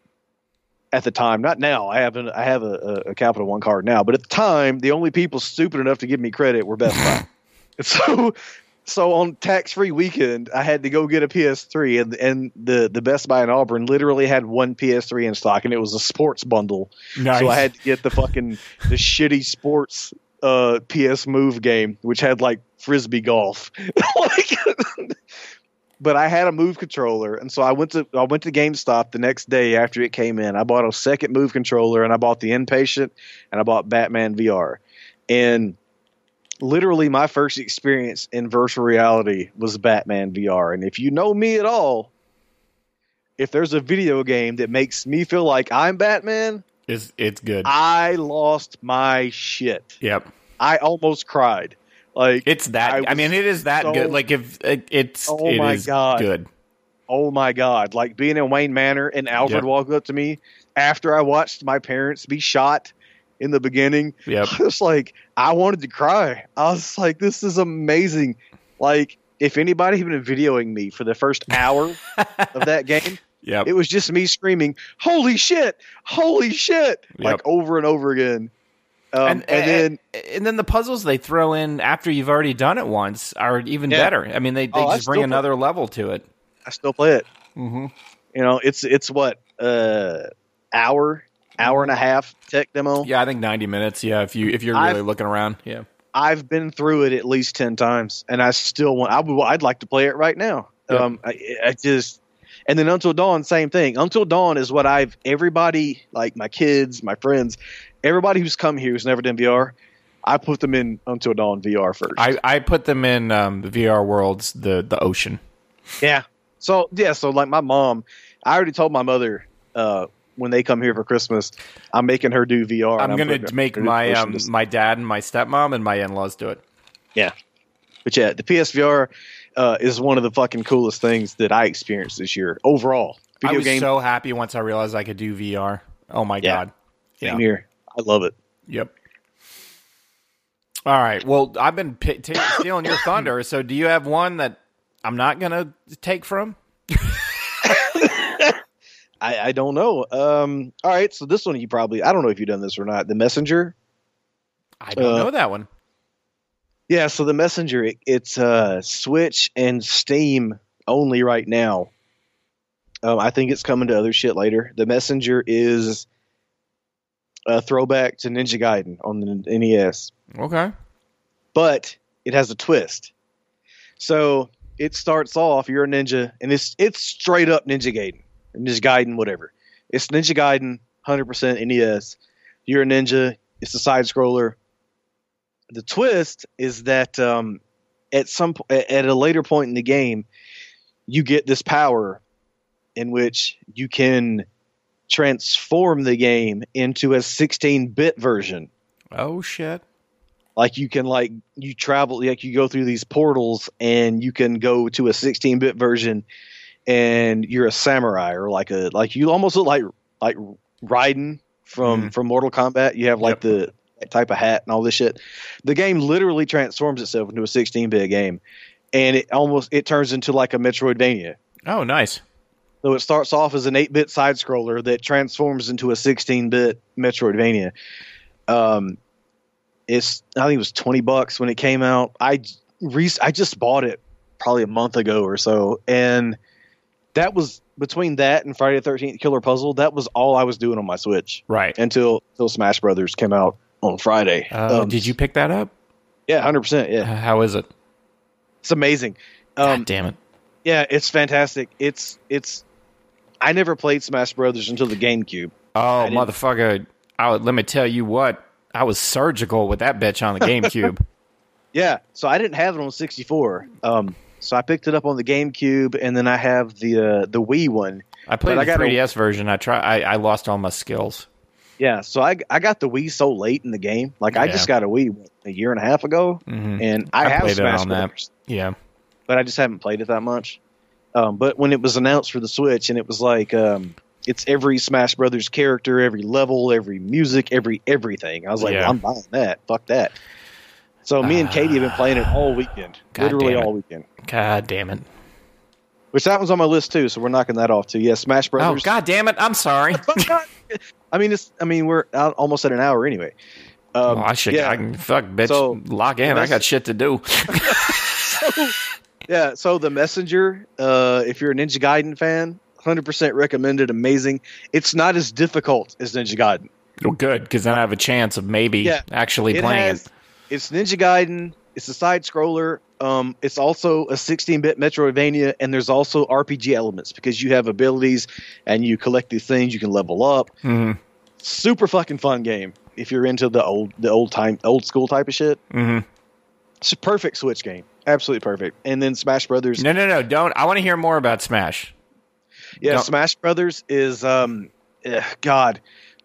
at the time. Not now. I have an, I have a, a, a Capital One card now, but at the time, the only people stupid enough to give me credit were Best Buy. And so. So on tax-free weekend, I had to go get a P S three, and and the, the Best Buy in Auburn literally had one P S three in stock, and it was a sports bundle. Nice. So I had to get the fucking the shitty sports uh, P S Move game, which had like frisbee golf. like, but I had a Move controller, and so I went to I went to GameStop the next day after it came in. I bought a second Move controller, and I bought the Inpatient, and I bought Batman V R, and literally my first experience in virtual reality was Batman V R. And if you know me at all, if there's a video game that makes me feel like I'm Batman, It's it's good. I lost my shit. Yep. I almost cried. Like It's that. I, I mean, it is that so- good. Like if it, it's Oh it my is God. good. oh my God, like being in Wayne Manor and Alfred Yep. walked up to me after I watched my parents be shot in the beginning. Yep. I was like, I wanted to cry. I was like, this is amazing. Like, if anybody had been videoing me for the first hour of that game, Yep. it was just me screaming, holy shit, holy shit, like Yep. over and over again. Um, and, and, then, and and then the puzzles they throw in after you've already done it once are even Yeah. better. I mean, they, they Oh, I just bring still- another level to it. I still play it. Mm-hmm. You know, it's it's what uh, hour, hour and a half tech demo. Yeah, I think ninety minutes. Yeah, if you if you're really I've- looking around. Yeah. I've been through it at least ten times, and I still want. I would. I'd like to play it right now. Yep. Um, I, I just, and then Until Dawn, same thing. Until Dawn is what I've everybody like my kids, my friends, everybody who's come here who's never done V R. I put them in Until Dawn V R first. I, I put them in um, the V R worlds, the the ocean. Yeah. So yeah. So like my mom, I already told my mother uh, when they come here for Christmas, I'm making her do V R. I'm and gonna putting make her do my Ocean um, Dis- my dad and my stepmom and my in-laws do it. Yeah. But yeah, the P S V R uh, is one of the fucking coolest things that I experienced this year overall. Video I was game, so happy once I realized I could do V R. Oh my Yeah. god. same here. I love it. Yep. All right. Well, I've been p- t- stealing your thunder. So, do you have one that I'm not gonna take from? I, I don't know. Um, all right, so this one you probably I don't know if you've done this or not. The Messenger. I don't Uh, know that one. Yeah, so the Messenger, it, it's uh, Switch and Steam only right now. Um, I think it's coming to other shit later. The Messenger is a throwback to Ninja Gaiden on the N E S, Okay. but it has a twist. So it starts off, you're a ninja, and it's it's straight up Ninja Gaiden, Ninja Gaiden, whatever. It's Ninja Gaiden, one hundred percent N E S. You're a ninja. It's a side scroller. The twist is that um, at some po- at a later point in the game, you get this power in which you can transform the game into a sixteen-bit version. Oh shit. Like you can like you travel like you go through these portals and you can go to a sixteen-bit version and you're a samurai or like a like you almost look like like Raiden from Mhm. from Mortal Kombat. You have like Yep. the that type of hat and all this shit. The game literally transforms itself into a sixteen-bit game. and it almost it turns into like a Metroidvania. Oh, nice. So it starts off as an eight-bit side scroller that transforms into a sixteen-bit Metroidvania. Um, it's I think it was twenty bucks when it came out. I re- I just bought it probably a month ago or so, and that was between that and Friday the thirteenth Killer Puzzle. That was all I was doing on my Switch, right? Until until Smash Brothers came out on Friday. Uh, um, did you pick that up? Yeah, one hundred percent. Yeah. Uh, how is it? It's amazing. Um, God damn it! Yeah, it's fantastic. It's it's. I never played Smash Brothers until the GameCube. Oh, motherfucker! I would, let me tell you what. I was surgical with that bitch on the GameCube. Yeah, so I didn't have it on sixty-four. Um, so I picked it up on the GameCube, and then I have the uh, the Wii one. I played but the I got three D S a, version. I try. I, I lost all my skills. Yeah, so I I got the Wii so late in the game. Like I Yeah. just got a Wii what, a year and a half ago, Mhm. and I, I have played it Smash on Brothers, that. Yeah. but I just haven't played it that much. Um, but when it was announced for the Switch, and it was like um, it's every Smash Brothers character, every level, every music, every everything. I was like, Yeah. well, I'm buying that. Fuck that. So me and Katie have been playing it all weekend, God literally damn it. all weekend. God damn it! Which that one's on my list too, so we're knocking that off too. Yeah, Smash Oh, Brothers. God damn it! I'm sorry. I mean, it's. I mean, we're out almost at an hour anyway. Um, Oh, I should. Yeah, I can fuck, bitch. So, lock in. I got shit to do. yeah. So the Messenger. Uh, if you're a Ninja Gaiden fan, one hundred percent recommended. Amazing. It's not as difficult as Ninja Gaiden. Well, good, because then I have a chance of maybe Yeah, actually It playing has, it. It's Ninja Gaiden. It's a side scroller. Um, it's also a sixteen-bit Metroidvania, and there's also R P G elements because you have abilities and you collect these things. You can level up. Mhm. Super fucking fun game if you're into the old, the old time, old school type of shit. Mhm. It's a perfect Switch game, absolutely perfect. And then Smash Brothers. No, no, no! Don't. I want to hear more about Smash. Yeah, Don't- Smash Brothers is um, eh, God.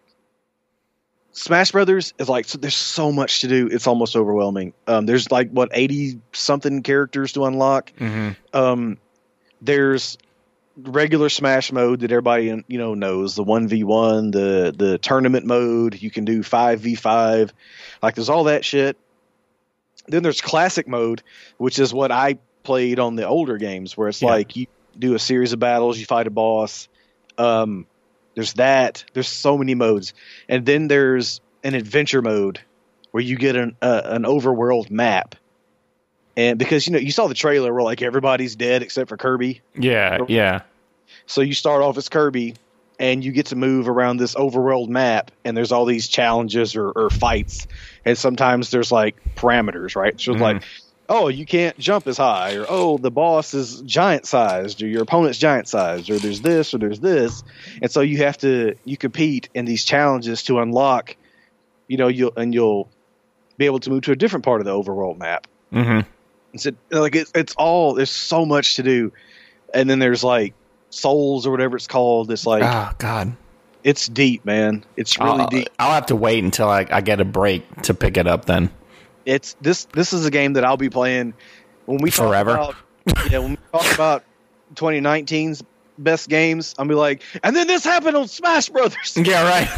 Smash Brothers is like so, there's so much to do. It's almost overwhelming. Um, there's like what eighty something characters to unlock. Mhm. Um, there's regular Smash mode that everybody you know knows, the one v one, the the tournament mode. You can do five v five. Like there's all that shit. Then there's classic mode, which is what I played on the older games, where it's Yeah. like you do a series of battles, you fight a boss. Um, there's that. There's so many modes, and then there's an adventure mode where you get an uh, an overworld map. And because you know you saw the trailer where like everybody's dead except for Kirby, Yeah, yeah. so you start off as Kirby, and you get to move around this overworld map, and there's all these challenges or, or fights, and sometimes there's like parameters, right? So it's Mhm. like, oh, you can't jump as high, or oh, the boss is giant sized, or your opponent's giant sized, or there's this, or there's this, and so you have to you compete in these challenges to unlock, you know, you'll and you'll be able to move to a different part of the overworld map. Mhm. It's a, like it's it's all there's so much to do, and then there's like Souls or whatever it's called. It's like Oh God. it's deep, man. It's really I'll, deep. I'll have to wait until I, I get a break to pick it up. Then. It's this this is a game that I'll be playing when we talk Forever. about yeah when we talk about twenty nineteen's best games. I'll be like, and then this happened on Smash Brothers. Yeah. Right.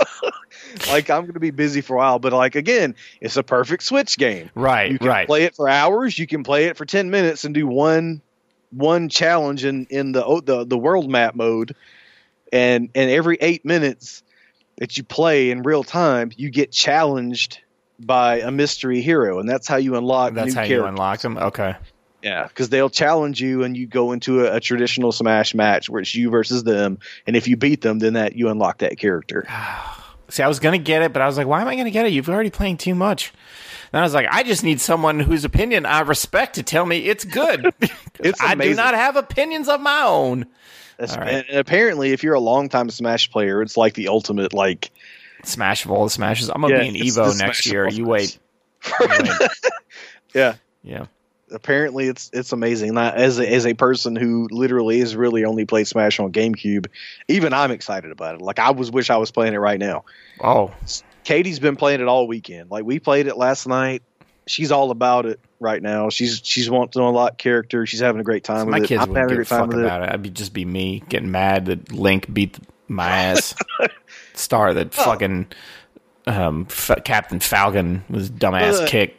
Like I'm going to be busy for a while, but like again, it's a perfect Switch game. Right. You can right. play it for hours. You can play it for ten minutes and do one one challenge in in the the the world map mode, and and every eight minutes that you play in real time, you get challenged by a mystery hero, and that's how you unlock. That's new how characters. you unlock them. Okay. Yeah, because they'll challenge you, and you go into a, a traditional Smash match where it's you versus them, and if you beat them, then that you unlock that character. See, I was gonna get it, but I was like, why am I gonna get it? You've already playing too much. Then I was like, I just need someone whose opinion I respect to tell me it's good. It's I do amazing. not have opinions of my own. That's, All right. and apparently, if you're a longtime Smash player, it's like the ultimate like. Smash of all the smashes. I'm gonna Yeah, be in it's Evo the next Smash year. of all You wait. You wait. Yeah. Yeah. Apparently it's it's amazing. Now, as a, as a person who literally has really only played Smash on GameCube, even I'm excited about it. Like I was wish I was playing it right now. Oh. Katie's been playing it all weekend. Like we played it last night. She's all about it right now. She's she's wanting to unlock character. She's having a great time My with kids it. I'm wouldn't having a give great a time fuck with about it. it. I'd be just be me getting mad that Link beat my ass. Star that Oh. fucking um, F- Captain Falcon was dumbass Uh, kick.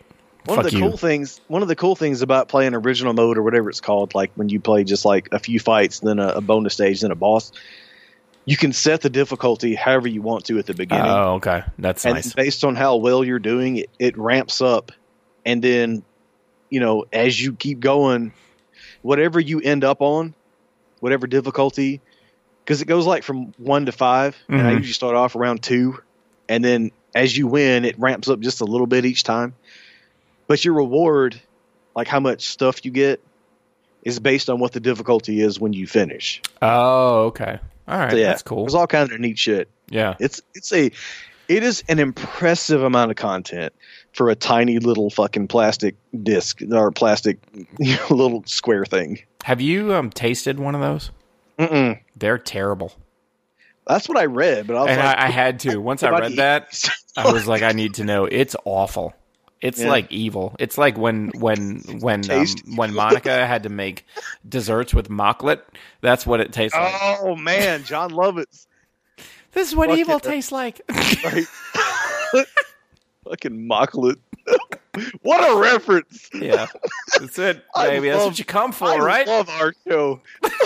One Fuck of the you. cool things, one of the cool things about playing original mode or whatever it's called, like when you play just like a few fights, then a, a bonus stage, then a boss, you can set the difficulty however you want to at the beginning. Oh, okay. That's and nice. based on how well you're doing, it, it ramps up. And then, you know, as you keep going, whatever you end up on, whatever difficulty, because it goes like from one to five, mm-hmm. and I usually start off around two, and then as you win, it ramps up just a little bit each time. But your reward, like how much stuff you get, is based on what the difficulty is when you finish. Oh, okay. All right, so yeah, that's cool. There's all kinds of neat shit. Yeah, it's it's a it is an impressive amount of content for a tiny little fucking plastic disc or plastic you know, little square thing. Have you um, tasted one of those? Mm-mm. They're terrible. That's what I read, but I was and like, I, I had to. Once I read that, I was like, I need to know. It's awful. It's yeah. like evil. It's like when when when um, when Monica had to make desserts with mocklet. That's what it tastes like. Oh man, John Lovitz. This is what Fuck evil it. tastes like. Right. Fucking mocklet. What a reference. Yeah, that's it, baby. Love, that's what you come for, I right? I love our show.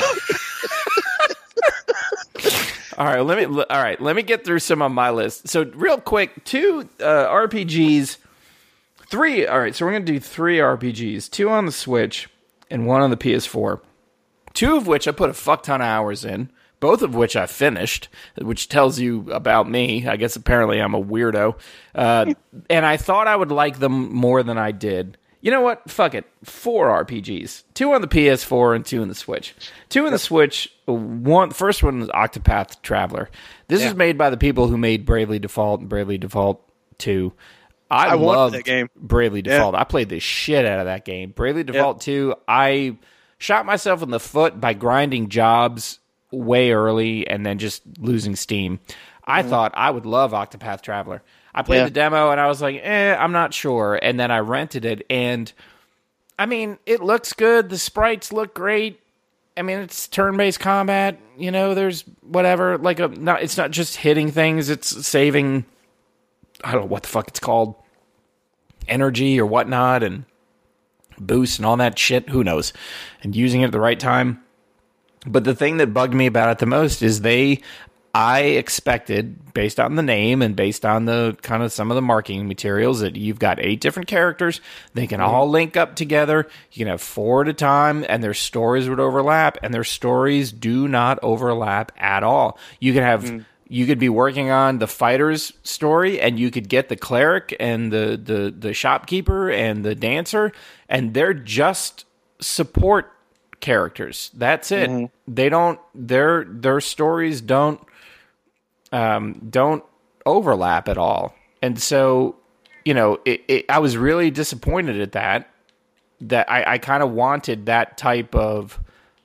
All right, let me. All right, let me get through some on my list. So, real quick, two uh, R P Gs. Three, all right, so we're going to do three R P Gs, two on the Switch and one on the P S four. Two of which I put a fuck ton of hours in, both of which I finished, which tells you about me. I guess apparently I'm a weirdo. Uh, and I thought I would like them more than I did. You know what? Fuck it. Four R P Gs. Two on the P S four and two on the Switch. Two on the Switch, one, first one is Octopath Traveler. This yeah. is made by the people who made Bravely Default and Bravely Default two. I, I loved that game. Bravely Default. Yeah. I played the shit out of that game. Bravely Default yeah. two, I shot myself in the foot by grinding jobs way early and then just losing steam. I mm-hmm. thought I would love Octopath Traveler. I played yeah. the demo and I was like, eh, I'm not sure. And then I rented it and, I mean, it looks good. The sprites look great. I mean, it's turn-based combat. You know, there's whatever. Like a, not, it's not just hitting things. It's saving... I don't know what the fuck it's called, energy or whatnot, and boost and all that shit. Who knows? And using it at the right time. But the thing that bugged me about it the most is they, I expected, based on the name and based on the kind of some of the marketing materials, that you've got eight different characters. They can mm-hmm. all link up together. You can have four at a time, and their stories would overlap, and their stories do not overlap at all. You can have... Mm-hmm. You could be working on the fighter's story, and you could get the cleric and the, the, the shopkeeper and the dancer, and they're just support characters. That's it. Mm-hmm. They don't their their stories don't um, don't overlap at all. And so, you know, it, it, I was really disappointed at that. That I, I kind of wanted that type of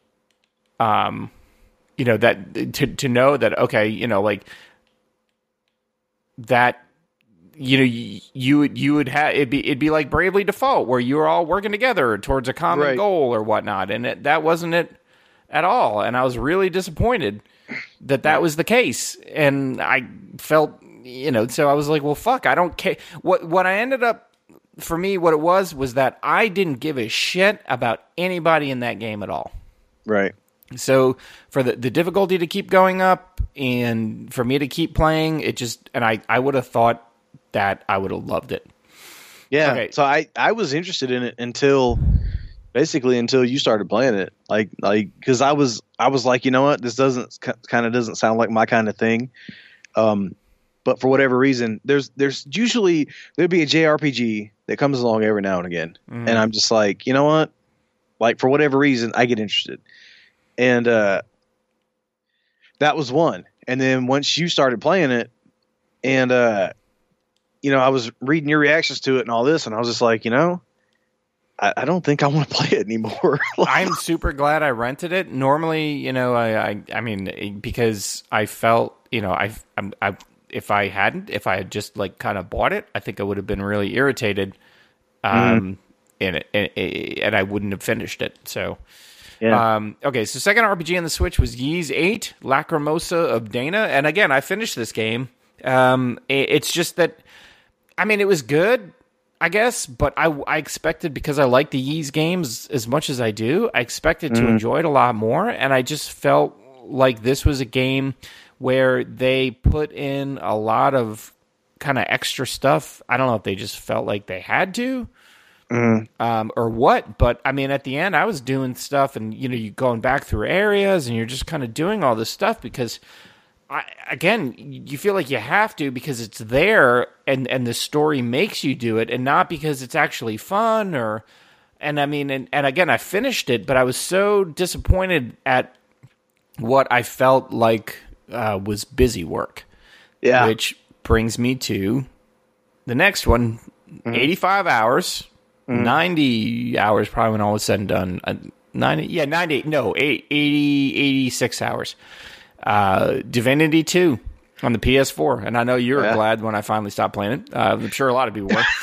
um. You know, that to to know that, okay, you know, like that, you know, you, you would you would have it'd be it'd be like Bravely Default, where you were all working together towards a common right. goal or whatnot, and it, that wasn't it at all. And I was really disappointed that that was the case, and I felt, you know, so I was like, well, fuck, I don't care. What what I ended up for me, what it was was that I didn't give a shit about anybody in that game at all. Right. So for the, the difficulty to keep going up and for me to keep playing, it just, and I, I would have thought that I would have loved it. Yeah. Okay. So I, I was interested in it until basically until you started playing it. Like, like, cause I was, I was like, you know what, this doesn't kind of doesn't sound like my kind of thing. Um, but for whatever reason, there's, there's usually, there'd be a J R P G that comes along every now and again. Mm. And I'm just like, you know what? Like for whatever reason, I get interested. And uh, that was one. And then once you started playing it, and uh, you know, I was reading your reactions to it and all this, and I was just like, you know, I, I don't think I want to play it anymore. I'm super glad I rented it. Normally, you know, I, I, I mean, because I felt, you know, I, I'm, I, if I hadn't, if I had just like kind of bought it, I think I would have been really irritated, um, mm-hmm. in it, and, and I wouldn't have finished it. So. Yeah. Um, okay, so second R P G on the Switch was Ys eight, Lacrimosa of Dana. And again, I finished this game. Um, it, it's just that, I mean, it was good. I guess, but I, I expected, because I like the Ys games as much as I do, I expected to Mhm. enjoy it a lot more, and I just felt like this was a game where they put in a lot of kind of extra stuff. I don't know if they just felt like they had to, Mhm. um, or what, but I mean, at the end, I was doing stuff, and you know, you going back through areas, and you're just kind of doing all this stuff because, I, again, you feel like you have to because it's there, and and the story makes you do it, and not because it's actually fun or. And I mean, and, and again, I finished it, but I was so disappointed at what I felt like uh, was busy work. Yeah. Which brings me to the next one, mm-hmm. eighty-five hours, mm-hmm. ninety hours probably when all was said and done. Uh, ninety, yeah, ninety, no, eighty, eighty-six hours. Uh, Divinity two on the P S four. And I know you're yeah. glad when I finally stopped playing it. Uh, I'm sure a lot of people were.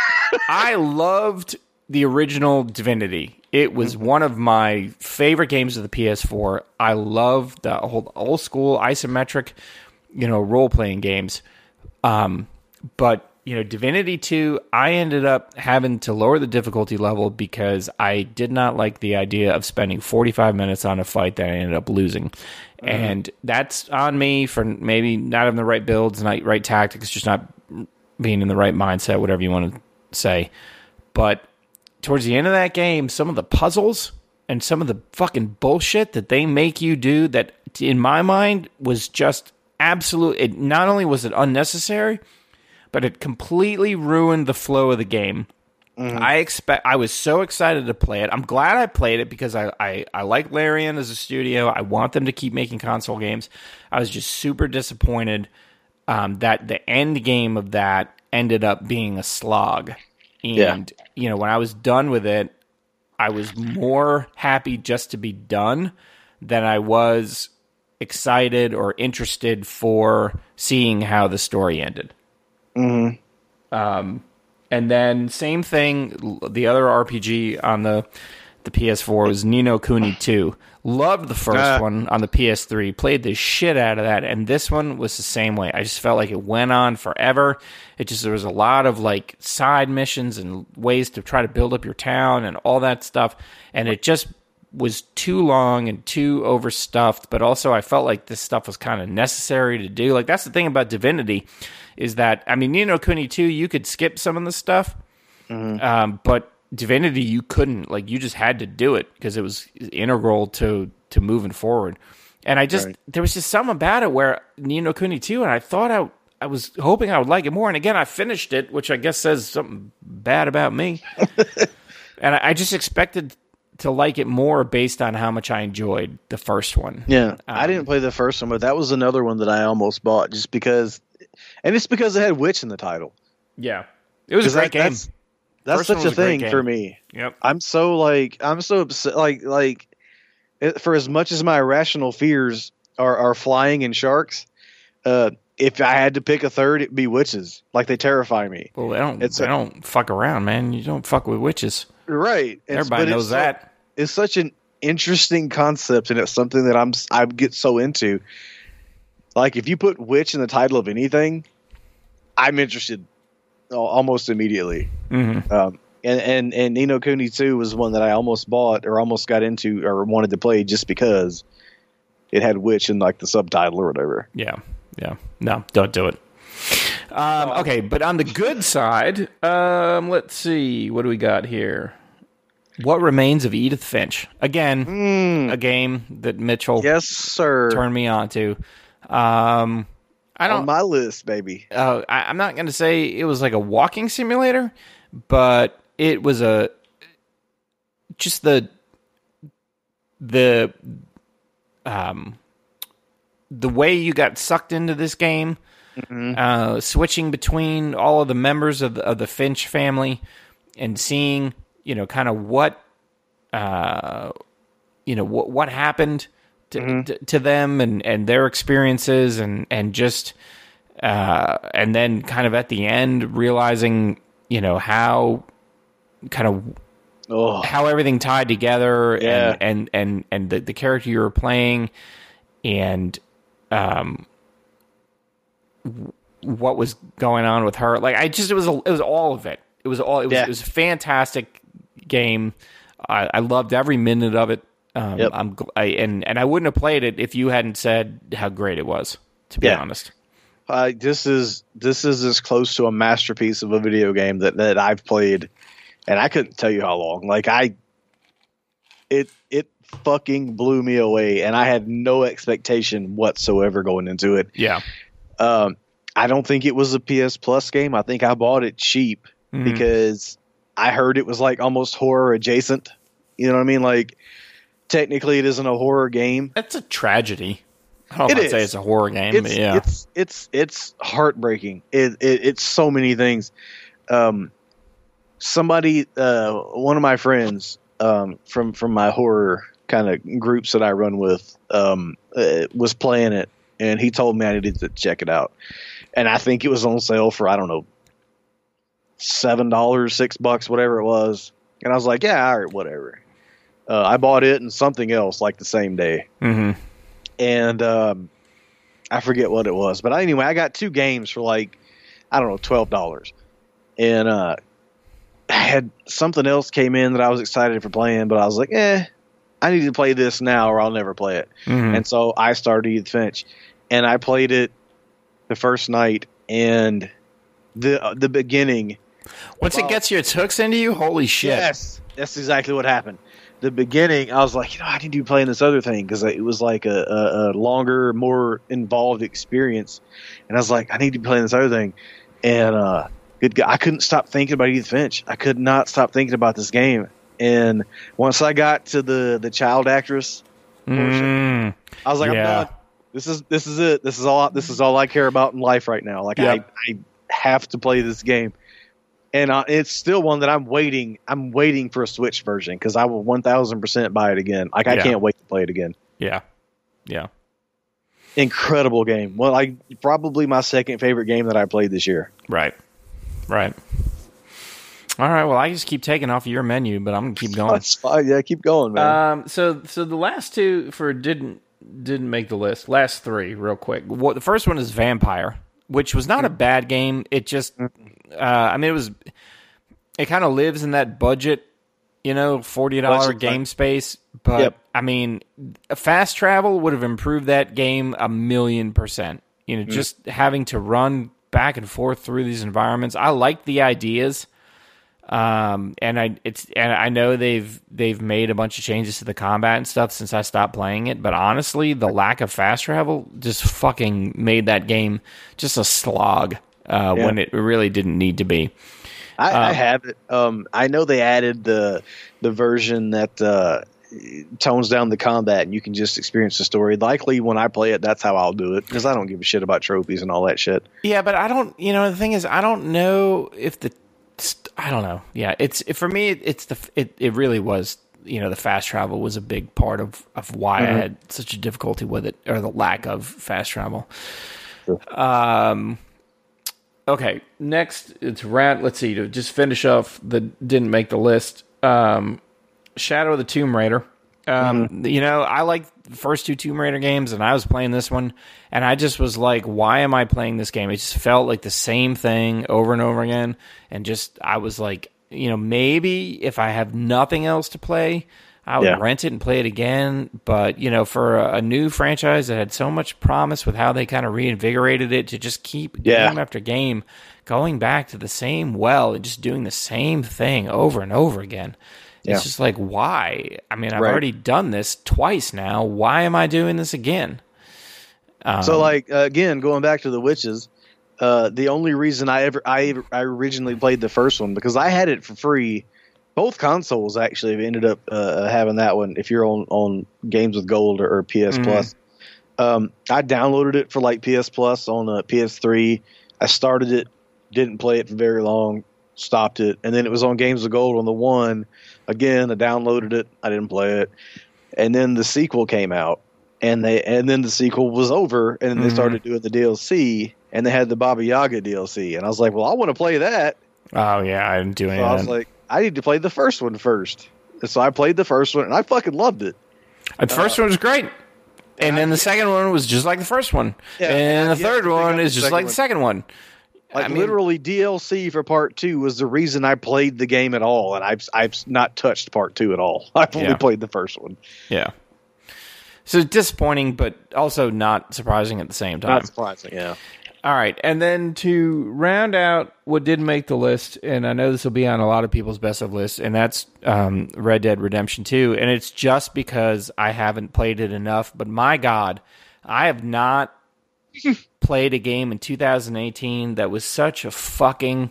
I loved the original Divinity. It was mm-hmm. one of my favorite games of the P S four. I love the whole old school isometric, you know, role playing games. Um, but you know, Divinity two, I ended up having to lower the difficulty level because I did not like the idea of spending forty-five minutes on a fight that I ended up losing. Mm-hmm. And that's on me for maybe not having the right builds, not right tactics, just not being in the right mindset, whatever you want to say. But towards the end of that game, some of the puzzles and some of the fucking bullshit that they make you do that, in my mind, was just absolute. It not only was it unnecessary, but it completely ruined the flow of the game. Mm-hmm. I expect. I was so excited to play it. I'm glad I played it because I, I, I like Larian as a studio. I want them to keep making console games. I was just super disappointed um, that the end game of that ended up being a slog. And, yeah. you know, when I was done with it, I was more happy just to be done than I was excited or interested for seeing how the story ended. Mm-hmm. Um, and then same thing, the other R P G on the the P S four was Ni no Kuni two. Loved the first uh, one on the P S three. Played the shit out of that. And this one was the same way. I just felt like it went on forever. It just, there was a lot of like side missions and ways to try to build up your town and all that stuff. And it just was too long and too overstuffed. But also I felt like this stuff was kind of necessary to do. Like, that's the thing about Divinity is that, I mean, Ni no Kuni two, you could skip some of the stuff. Mm-hmm. Um, but Divinity, you couldn't. Like, you just had to do it because it was integral to, to moving forward. And I just, right. there was just something about it where Ni no Kuni two, and I thought I, I was hoping I would like it more. And again, I finished it, which I guess says something bad about me. And I, I just expected to like it more based on how much I enjoyed the first one. Yeah, um, I didn't play the first one, but that was another one that I almost bought just because, and it's because it had Witch in the title. Yeah, it was a great that, game. That's, that's such a thing for me. Yep. I'm so like I'm so upset. Like like it, for as much as my irrational fears are are flying and sharks, uh, if I had to pick a third, it'd be witches. Like, they terrify me. Well, they don't. It's they a, don't fuck around, man. You don't fuck with witches. Right. It's, Everybody knows it's that. So, it's such an interesting concept, and it's something that I'm I get so into. Like, if you put witch in the title of anything, I'm interested almost immediately. Mm-hmm. Um, and, and, and Ni no Kuni two was one that I almost bought or almost got into or wanted to play just because it had witch in, like, the subtitle or whatever. Yeah. Yeah. No, don't do it. Um, okay, but on the good side, um, let's see. What do we got here? What Remains of Edith Finch? Again, mm. a game that Mitchell yes, sir. turned me on to. Um, I don't, on my list, baby. Uh, I, I'm not going to say it was like a walking simulator, but it was a just the the um the way you got sucked into this game, mm-hmm. uh, switching between all of the members of the, of the Finch family and seeing, you know, kind of what, uh, you know, what, what happened to, mm-hmm. to, to them and, and their experiences and, and just, uh, and then kind of at the end realizing, you know, how kind of oh. how everything tied together yeah. and, and, and, and the, the character you were playing and, um, what was going on with her. Like, I just, it was, a, it was all of it. It was all. It was, Yeah. it was a fantastic game. I, I loved every minute of it. Um, Yep. I'm gl- I, and and I wouldn't have played it if you hadn't said how great it was. To be Yeah. honest. Uh, this is this is as close to a masterpiece of a video game that, that I've played, and I couldn't tell you how long. Like I, it it fucking blew me away, and I had no expectation whatsoever going into it. Yeah. Um, I don't think it was a P S Plus game. I think I bought it cheap Mhm. because I heard it was like almost horror adjacent. You know what I mean? Like technically, it isn't a horror game. That's a tragedy. I don't know It if I'd is. say it's a horror game, It's but yeah. it's it's it's heartbreaking. It, it it's so many things. Um, somebody, uh, one of my friends, um, from from my horror kind of groups that I run with, um, uh, was playing it, and he told me I needed to check it out. And I think it was on sale for I don't know seven dollars, six bucks, whatever it was. And I was like, yeah, all right, whatever. Uh, I bought it and something else like the same day. Mm-hmm. And um, I forget what it was, but anyway, I got two games for like I don't know twelve dollars, and uh, I had something else came in that I was excited for playing, but I was like, eh, I need to play this now or I'll never play it. Mm-hmm. And so I started Edith Finch, and I played it the first night, and the uh, the beginning. Once it gets its hooks into you, holy shit! Yes, that's exactly what happened. The beginning, I was like, you know, I need to be playing this other thing because it was like a, a, a longer, more involved experience. And I was like, I need to be playing this other thing. And uh, good guy, I couldn't stop thinking about Edith Finch. I could not stop thinking about this game. And once I got to the, the child actress portion, Mm, I was like, yeah. I'm done. This is this is it. This is all. This is all I care about in life right now. Like Yep. I, I have to play this game. And uh, it's still one that I'm waiting. I'm waiting for a Switch version because I will one thousand percent buy it again. Like I Yeah. can't wait to play it again. Yeah, yeah. Incredible game. Well, like probably my second favorite game that I played this year. Right, right. All right. Well, I just keep taking off your menu, but I'm gonna keep going. That's fine. Yeah, keep going, man. Um, so so the last two for didn't didn't make the list. Last three, real quick. What the first one is Vampire, which was not a bad game. It just, uh, I mean, it was. It kind of lives in that budget, you know, forty dollar Budget, game space. But Yep. I mean, fast travel would have improved that game a million percent. You know, just having to run back and forth through these environments. I like the ideas. Um, and I it's and I know they've they've made a bunch of changes to the combat and stuff since I stopped playing it, but honestly, the lack of fast travel just fucking made that game just a slog uh, Yeah. when it really didn't need to be. I, I um, have it. Um, I know they added the the version that uh, tones down the combat and you can just experience the story. Likely, when I play it, that's how I'll do it because I don't give a shit about trophies and all that shit. Yeah, but I don't. You know, the thing is, I don't know if the. I don't know. Yeah, it's for me. It's the. It, it really was. You know, the fast travel was a big part of of why Mm-hmm. I had such a difficulty with it, or the lack of fast travel. Sure. Um. Okay, next it's Rat. Let's see to just finish off the didn't make the list. Um, Shadow of the Tomb Raider. Um, Mm-hmm. You know, I like the first two Tomb Raider games, and I was playing this one, and I just was like, "Why am I playing this game?" It just felt like the same thing over and over again, and just I was like, you know, maybe if I have nothing else to play, I would Yeah. rent it and play it again. But you know, for a, a new franchise that had so much promise with how they kind of reinvigorated it, to just keep Yeah. game after game going back to the same well and just doing the same thing over and over again. It's Yeah. just like, why? I mean, I've Right. already done this twice now. Why am I doing this again? Um, So, like uh, again, going back to the witches, uh, the only reason I ever I ever, I originally played the first one because I had it for free. Both consoles actually have ended up uh, having that one. If you're on, on Games with Gold or, or P S Mhm. Plus, um, I downloaded it for like P S Plus on uh, P S three. I started it, didn't play it for very long, stopped it, and then it was on Games with Gold on the one. Again, I downloaded it, I didn't play it, and then the sequel came out, and they and then the sequel was over, and then they Mhm. started doing the D L C, and they had the Baba Yaga D L C, and I was like, well, I want to play that. oh yeah, I didn't do any So I of was that. like, I need to play the first one first. And so I played the first one, and I fucking loved it. the first one was great, and I- then the second one was just like the first one, Yeah, and I- the yeah, third I one got is the just second like the one. second one. Like I mean, literally, D L C for part two was the reason I played the game at all, and I've I've not touched part two at all. I've only Yeah. played the first one. Yeah. So disappointing, but also not surprising at the same time. Not surprising, yeah. All right, and then to round out what did make the list, and I know this will be on a lot of people's best of lists, and that's um, Red Dead Redemption two, and it's just because I haven't played it enough, but my God, I have not played a game in two thousand eighteen that was such a fucking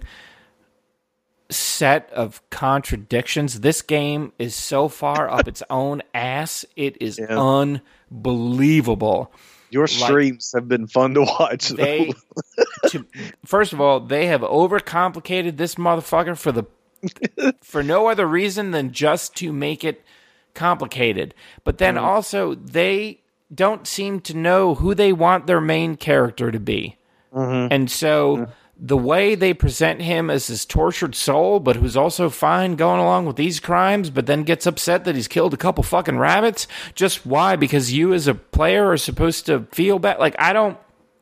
set of contradictions. This game is so far up its own ass, it is Yeah. unbelievable. Your streams like, have been fun to watch. They, to, first of all, they have overcomplicated this motherfucker for the for no other reason than just to make it complicated. But then mm-hmm. also, they don't seem to know who they want their main character to be, mm-hmm. and so. Mm-hmm. The way they present him as this tortured soul, but who's also fine going along with these crimes, but then gets upset that he's killed a couple fucking rabbits. Just why? Because you as a player are supposed to feel bad. Like, I don't...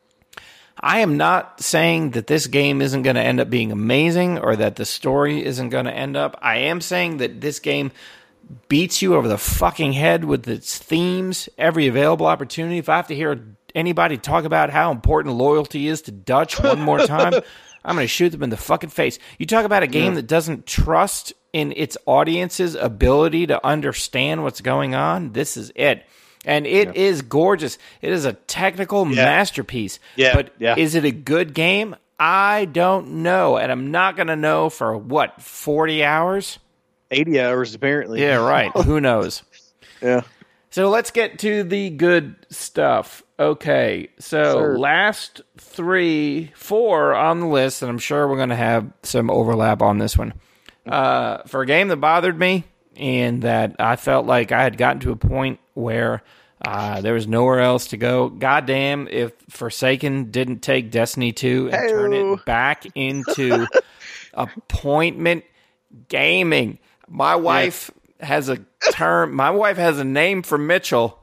I am not saying that this game isn't going to end up being amazing or that the story isn't going to end up. I am saying that this game beats you over the fucking head with its themes, every available opportunity. If I have to hear anybody talk about how important loyalty is to Dutch one more time, I'm going to shoot them in the fucking face. You talk about a game yeah. that doesn't trust in its audience's ability to understand what's going on. This is it. And it yeah. is gorgeous. It is a technical yeah. masterpiece. Yeah. But yeah. is it a good game? I don't know. And I'm not going to know for, what, forty hours? eighty hours, apparently. Yeah, right. Who knows? Yeah. So let's get to the good stuff. Okay, so sure. last three, four on the list, and I'm sure we're going to have some overlap on this one. Uh, for a game that bothered me and that I felt like I had gotten to a point where uh, there was nowhere else to go. Goddamn, if Forsaken didn't take Destiny two and Hey-o. turn it back into appointment gaming. My wife yeah. has a term. My wife has a name for Mitchell.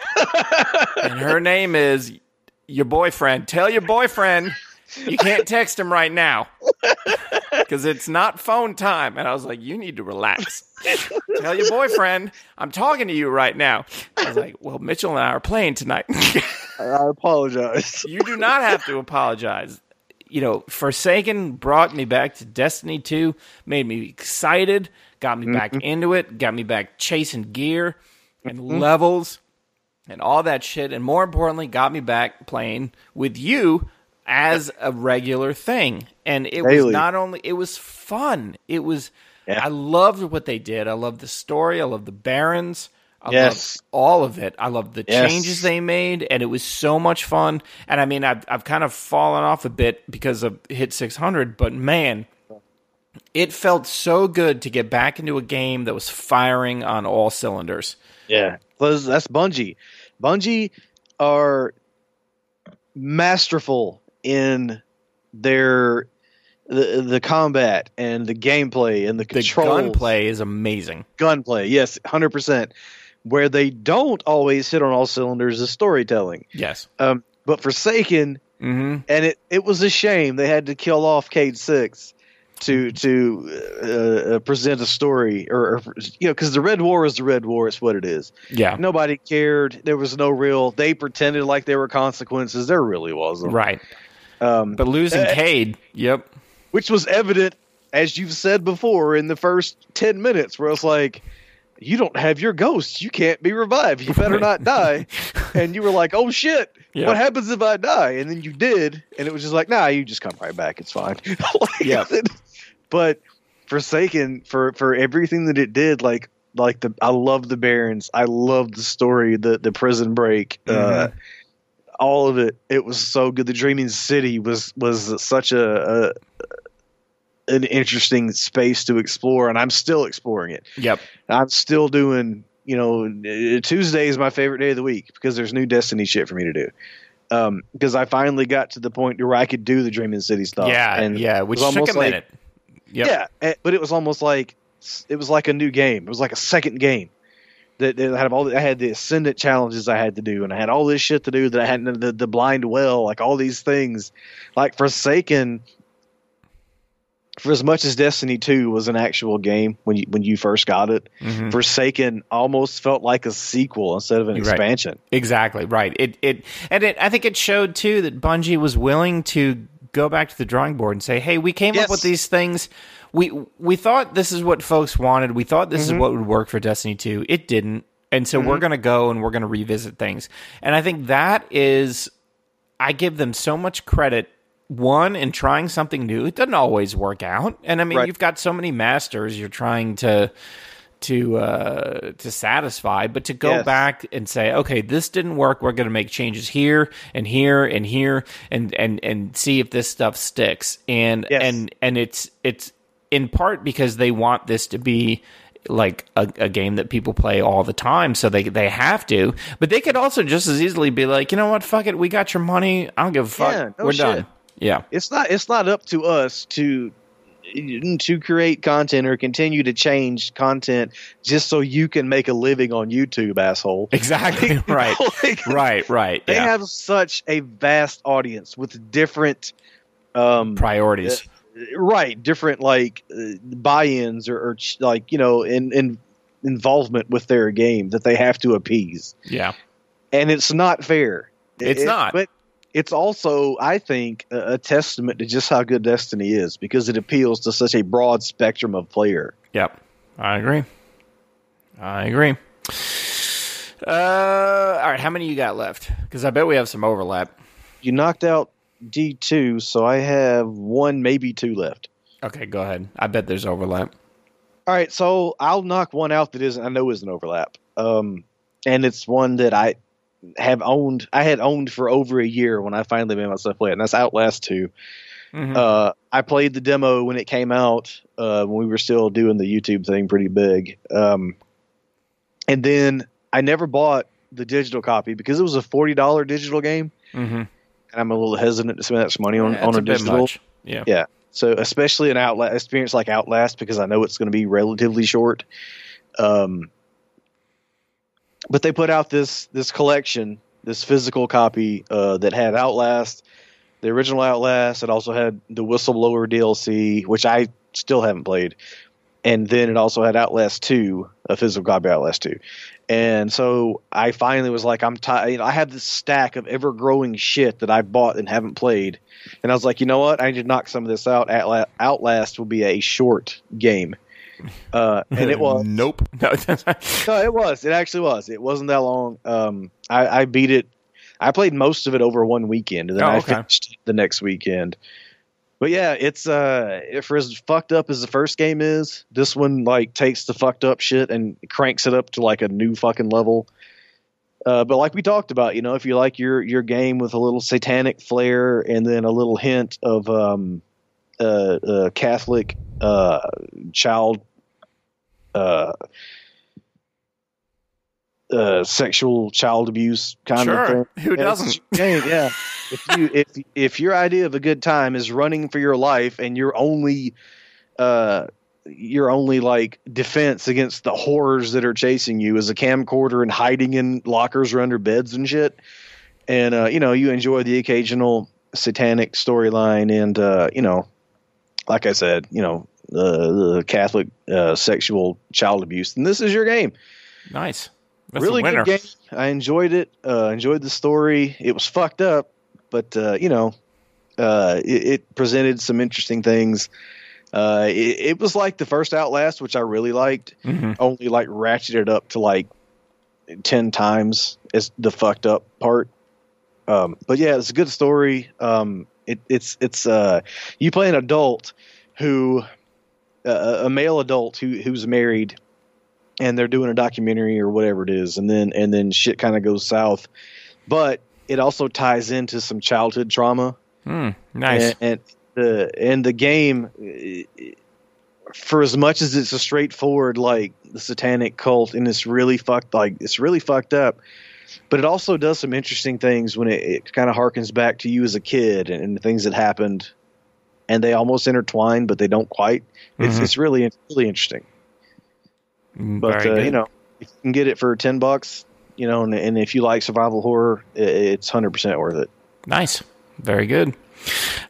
And her name is your boyfriend. Tell your boyfriend you can't text him right now because it's not phone time. And I was like, you need to relax. Tell your boyfriend I'm talking to you right now. I was like, well, Mitchell and I are playing tonight. I apologize. You do not have to apologize. You know, Forsaken brought me back to Destiny two, made me excited, got me mm-hmm. back into it, got me back chasing gear and mm-hmm. levels. And all that shit, and more importantly, got me back playing with you as a regular thing. And it Daily. was not only, it was fun. It was, yeah. I loved what they did. I loved the story. I loved the Barons. I yes. loved all of it. I loved the yes. changes they made, and it was so much fun. And I mean, I've, I've kind of fallen off a bit because of Hit six hundred, but man, it felt so good to get back into a game that was firing on all cylinders. Yeah, that's Bungie. Bungie are masterful in their the the combat and the gameplay and the controls. The gunplay is amazing. Gunplay, yes, one hundred percent. Where they don't always hit on all cylinders is storytelling. Yes. Um, but Forsaken, mm-hmm. and it, it was a shame they had to kill off Cade Six to to uh, present a story, or, or you know, because the Red War is the Red War. It's what it is. Yeah. Nobody cared. There was no real. They pretended like there were consequences. There really wasn't. Right. Um, but losing uh, Cade, yep. Which was evident, as you've said before, in the first ten minutes, where it's like, you don't have your ghost. You can't be revived. You better not die. And you were like, oh shit. Yep. What happens if I die? And then you did, and it was just like, nah, you just come right back. It's fine. Like, yeah. But Forsaken, for for everything that it did, like like the I love the Barons, I love the story, the the prison break, mm-hmm. uh, all of it. It was so good. The Dreaming City was was such a, a an interesting space to explore, and I'm still exploring it. Yep, I'm still doing. You know, Tuesday is my favorite day of the week because there's new Destiny shit for me to do. Um, because I finally got to the point where I could do the Dreaming City stuff. Yeah, and yeah, which took a minute. Like, yep. Yeah, but it was almost like it was like a new game. It was like a second game. That, that I had all. I had the Ascendant challenges I had to do, and I had all this shit to do that I hadn't. The, the blind well, like all these things, like Forsaken. for as much as Destiny two was an actual game when you when you first got it, mm-hmm. Forsaken almost felt like a sequel instead of an You're expansion. Right. Exactly, right. It it and it I think it showed too that Bungie was willing to go back to the drawing board and say, "Hey, we came yes. up with these things. We we thought this is what folks wanted. We thought this mm-hmm. is what would work for Destiny two. It didn't. And so mm-hmm. we're going to go and we're going to revisit things." And I think that is, I give them so much credit. One, in trying something new. It doesn't always work out. And I mean, right. you've got so many masters you're trying to to uh, to satisfy, but to go yes. back and say, okay, this didn't work. We're going to make changes here and here and here and and and see if this stuff sticks. And yes. and and it's it's in part because they want this to be like a, a game that people play all the time, so they they have to. But they could also just as easily be like, you know what, fuck it, we got your money. I don't give a fuck. Yeah, no We're shit. done. Yeah, it's not it's not up to us to to create content or continue to change content just so you can make a living on YouTube, asshole. Exactly. Right. like, right. Right. They yeah. have such a vast audience with different um, priorities. Uh, right. Different like uh, buy-ins or, or ch- like you know in, in involvement with their game that they have to appease. Yeah, and it's not fair. It's it, not. But it's also, I think, a, a testament to just how good Destiny is because it appeals to such a broad spectrum of player. Yep, I agree. I agree. Uh, all right, how many you got left? Because I bet we have some overlap. You knocked out D two, so I have one, maybe two left. Okay, go ahead. I bet there's overlap. All right, so I'll knock one out that isn't. I know isn't overlap, um, and it's one that I have owned. I had owned for over a year when I finally made myself play it, and that's Outlast two. Mm-hmm. Uh, I played the demo when it came out, uh, when we were still doing the YouTube thing pretty big. Um, and then I never bought the digital copy because it was a forty dollars digital game. Mm-hmm. And I'm a little hesitant to spend that money on, yeah, on a, a digital. Much. Yeah. Yeah. So especially an Outlast experience like Outlast, because I know it's going to be relatively short. Um, But they put out this this collection, this physical copy uh, that had Outlast, the original Outlast. It also had the Whistleblower D L C, which I still haven't played. And then it also had Outlast two, a physical copy of Outlast two. And so I finally was like, I'm tired. You know, I had this stack of ever-growing shit that I bought and haven't played. And I was like, you know what? I need to knock some of this out. Outlast will be a short game. Uh, and it was. Nope. No, no, it was. It actually was. It wasn't that long. Um, I, I beat it. I played most of it over one weekend, and then oh, I okay. finished the next weekend. But yeah, it's uh, for as fucked up as the first game is, this one like takes the fucked up shit and cranks it up to like a new fucking level. Uh, but like we talked about, you know, if you like your your game with a little satanic flair and then a little hint of um, uh, uh, Catholic uh, child. Uh, uh, sexual child abuse kind sure. of thing. Who doesn't? Game, yeah. If you if if your idea of a good time is running for your life and you're only uh your only like defense against the horrors that are chasing you is a camcorder and hiding in lockers or under beds and shit, and uh, you know you enjoy the occasional satanic storyline and uh, you know, like I said, you know. Uh, the Catholic uh, sexual child abuse, and this is your game. Nice, that's really good game. I enjoyed it. Uh, enjoyed the story. It was fucked up, but uh, you know, uh, it, it presented some interesting things. Uh, it, it was like the first Outlast, which I really liked. Mm-hmm. Only like ratcheted up to like ten times as the fucked up part. Um, but yeah, it's a good story. Um, it, it's it's uh, you play an adult who. Uh, a male adult who who's married, and they're doing a documentary or whatever it is, and then and then shit kind of goes south. But it also ties into some childhood trauma. Mm, nice. And, and the and the game, for as much as it's a straightforward like the satanic cult, and it's really fucked like it's really fucked up. But it also does some interesting things when it, it kind of harkens back to you as a kid and, and the things that happened. And they almost intertwine, but they don't quite. It's mm-hmm. it's really really interesting. But uh, you know, if you can get it for ten bucks, you know, and, and if you like survival horror, it's hundred percent worth it. Nice, very good.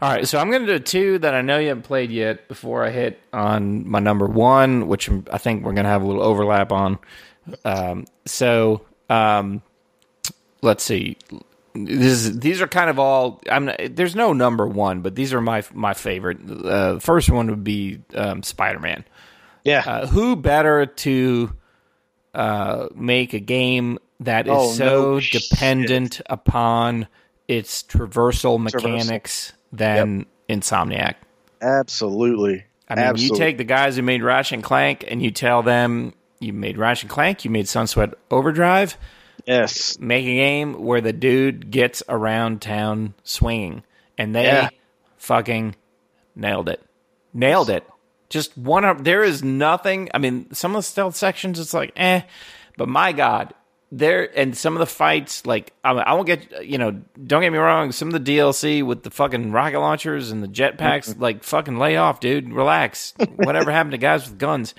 All right, so I'm going to do two that I know you haven't played yet before I hit on my number one, which I think we're going to have a little overlap on. Um, so um, let's see. This is, these are kind of all. I'm not, there's no number one, but these are my my favorite. Uh, the first one would be um, Spider-Man. Yeah. Uh, who better to uh, make a game that is Oh, so no dependent shit. upon its traversal mechanics Traversal. than Insomniac? Absolutely. I mean, Absolutely. you take the guys who made Ratchet and Clank and you tell them you made Ratchet and Clank, you made Sunsweat Overdrive. Yes. Make a game where the dude gets around town swinging, and they Yeah. fucking nailed it. Nailed it. Just one of there is nothing. I mean, some of the stealth sections, it's like eh, but my God, there and some of the fights, like I, I won't get you know. Don't get me wrong. Some of the D L C with the fucking rocket launchers and the jetpacks, like fucking lay off, dude. Relax. Whatever happened to guys with guns?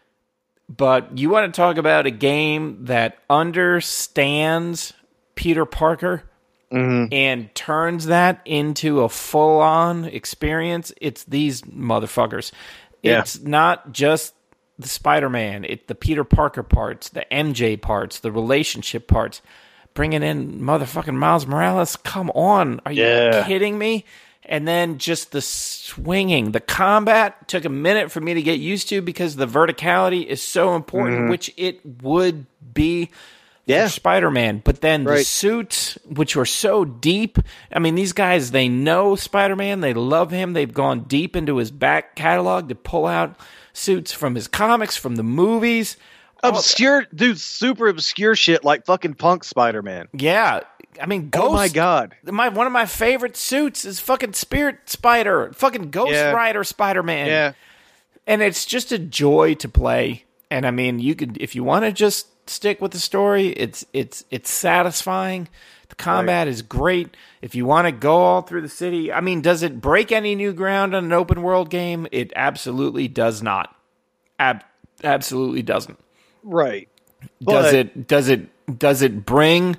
But you want to talk about a game that understands Peter Parker Mm-hmm. and turns that into a full-on experience, it's these motherfuckers. Yeah. It's not just the Spider-Man, it's the Peter Parker parts, the M J parts, the relationship parts. Bringing in motherfucking Miles Morales, come on. Are you Yeah. kidding me? And then just the swinging. The combat took a minute for me to get used to because the verticality is so important, Mm-hmm. which it would be Yeah. for Spider-Man. But then the Right. suits, which were so deep. I mean, these guys, they know Spider-Man. They love him. They've gone deep into his back catalog to pull out suits from his comics, from the movies. Obscure, dude, super obscure shit like fucking Punk Spider-Man. Yeah. I mean, Ghost. Oh my God. My, one of my favorite suits is fucking Spirit Spider. Fucking Ghost Yeah. Rider Spider-Man. Yeah. And it's just a joy to play. And I mean, you could, if you want to just stick with the story, it's it's it's satisfying. The combat is great. If you want to go all through the city, I mean, does it break any new ground on an open world game? It absolutely does not. Ab- absolutely doesn't. Right. Does But- it? Does it? Does it bring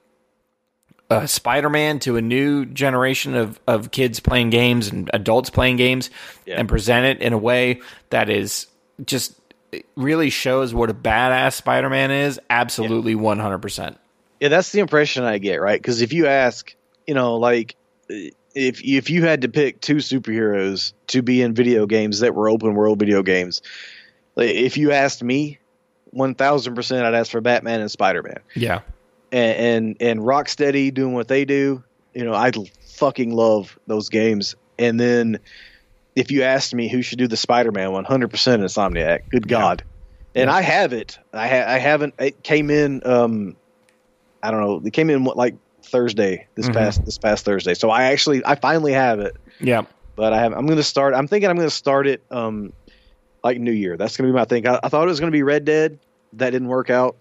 uh, Spider-Man to a new generation of, of kids playing games and adults playing games, Yeah. and present it in a way that is just it really shows what a badass Spider-Man is? Absolutely, one hundred percent. Yeah, that's the impression I get, right? Because if you ask, you know, like if if you had to pick two superheroes to be in video games that were open world video games, like, if you asked me, one thousand percent I'd ask for Batman and Spider-Man. Yeah. And, and and Rocksteady doing what they do, you know, I fucking love those games. And then if you asked me who should do the Spider-Man, one hundred percent Insomniac. Good God. And I have it. I ha- I haven't. It came in. Um, I don't know. It came in what, like Thursday this Mhm. past this past Thursday. So I actually I finally have it. Yeah. But I have. I'm going to start. I'm thinking I'm going to start it. Um, like New Year. That's going to be my thing. I, I thought it was going to be Red Dead. That didn't work out.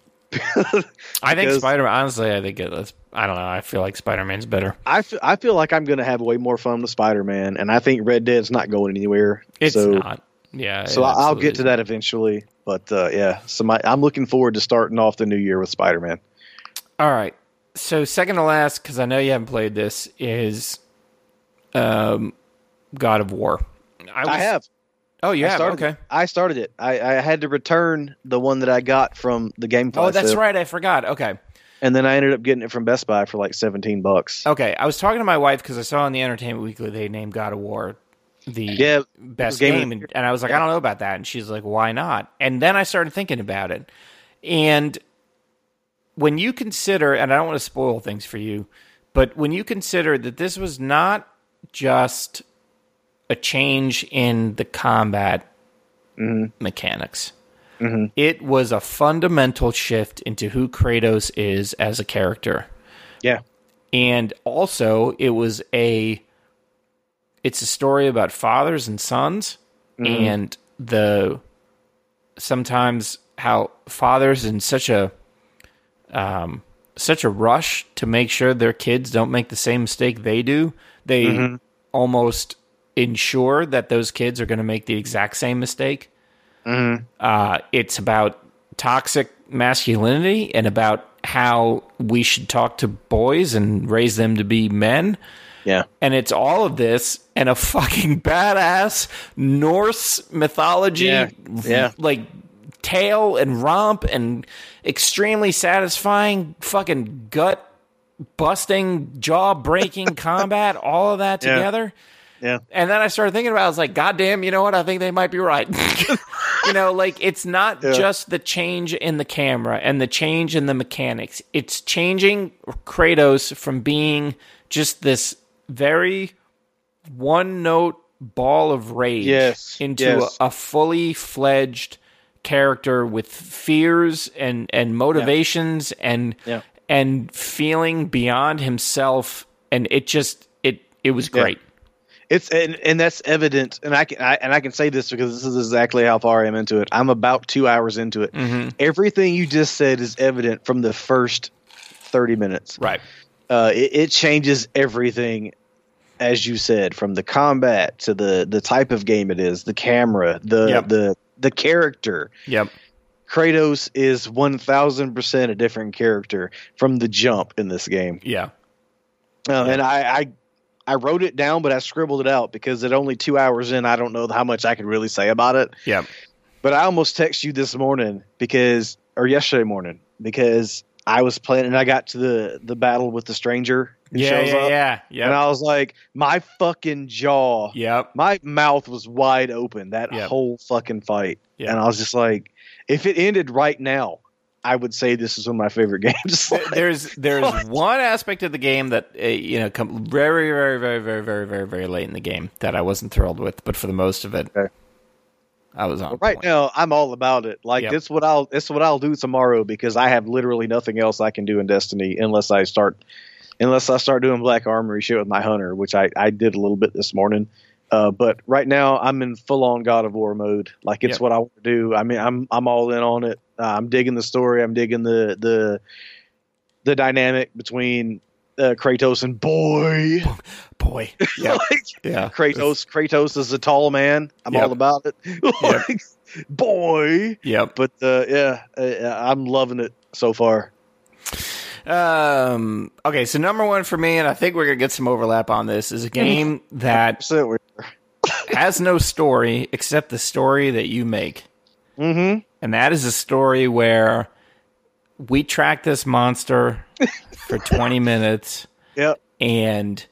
I think Because- Spider-Man, honestly, I think it's, I don't know. I feel like Spider-Man's better. I, f- I feel like I'm going to have way more fun with Spider-Man, and I think Red Dead's not going anywhere. It's so, not. Yeah. So it I'll absolutely get to that eventually. But uh, yeah, so my, I'm looking forward to starting off the new year with Spider-Man. All right. So second to last, because I know you haven't played this, is um, God of War. I, was, I have. Oh, you I have? started, Okay. I started it. I, I had to return the one that I got from the Game Pass. Oh, that's sale, right. I forgot. Okay. And then I ended up getting it from Best Buy for like seventeen bucks. Okay. I was talking to my wife because I saw on the Entertainment Weekly they named God of War the Yeah, best Game game, of the and, and I was like, I don't know about that. And she's like, why not? And then I started thinking about it. And when you consider, and I don't want to spoil things for you, but when you consider that this was not just a change in the combat mechanics, it was a fundamental shift into who Kratos is as a character. Yeah. And also, it was a it's a story about fathers and sons, and the sometimes how fathers in such a um, such a rush to make sure their kids don't make the same mistake they do. They almost ensure that those kids are going to make the exact same mistake. Uh, it's about toxic masculinity and about how we should talk to boys and raise them to be men. Yeah. And it's all of this and a fucking badass Norse mythology, Yeah. Yeah. like tale and romp and extremely satisfying fucking gut busting, jaw breaking combat, all of that Yeah. together. Yeah. And then I started thinking about it, I was like, God damn, you know what? I think they might be right. You know, like it's not Yeah. just the change in the camera and the change in the mechanics. It's changing Kratos from being just this very one note ball of rage Yes. into Yes. a, a fully fledged character with fears and, and motivations and Yeah. and feeling beyond himself. And it just it it was great. Yeah. It's and, and that's evident, and I can I, and I can say this because this is exactly how far I am into it. I'm about two hours into it. Mm-hmm. Everything you just said is evident from the first thirty minutes. Right. Uh, it, it changes everything, as you said, from the combat to the the type of game it is, the camera, the Yep. the the character. Yep. Kratos is one thousand percent a different character from the jump in this game. Yeah. Uh, And I, I I wrote it down, but I scribbled it out because at only two hours in, I don't know how much I could really say about it. Yep. But I almost texted you this morning because, or yesterday morning, because I was playing and I got to the, the battle with the stranger. who Yeah, shows yeah, up, yeah. Yep. And I was like, my fucking jaw, Yep. my mouth was wide open that Yep. whole fucking fight. Yep. And I was just like, if it ended right now, I would say this is one of my favorite games. Like, There's there's one aspect of the game that uh, you know come very very very very very very very late in the game that I wasn't thrilled with, but for the most of it, Okay. I was on right point. now, I'm all about it. Like Yep. this, what I'll this what I'll do tomorrow because I have literally nothing else I can do in Destiny unless I start unless I start doing Black Armory shit with my hunter, which I, I did a little bit this morning. Uh, but right now, I'm in full on God of War mode. Like it's Yep. what I want to do. I mean, I'm I'm all in on it. Uh, I'm digging the story. I'm digging the the the dynamic between uh, Kratos and boy. Boy, yeah, Like, yeah, Kratos Kratos is a tall man. I'm Yep. all about it. Like, boy. Yep. But uh, yeah, uh, I'm loving it so far. Um. Okay, so number one for me, and I think we're gonna get some overlap on this, is a game that So we're has no story except the story that you make. mm-hmm. And that is a story where we track this monster for twenty minutes Yep. and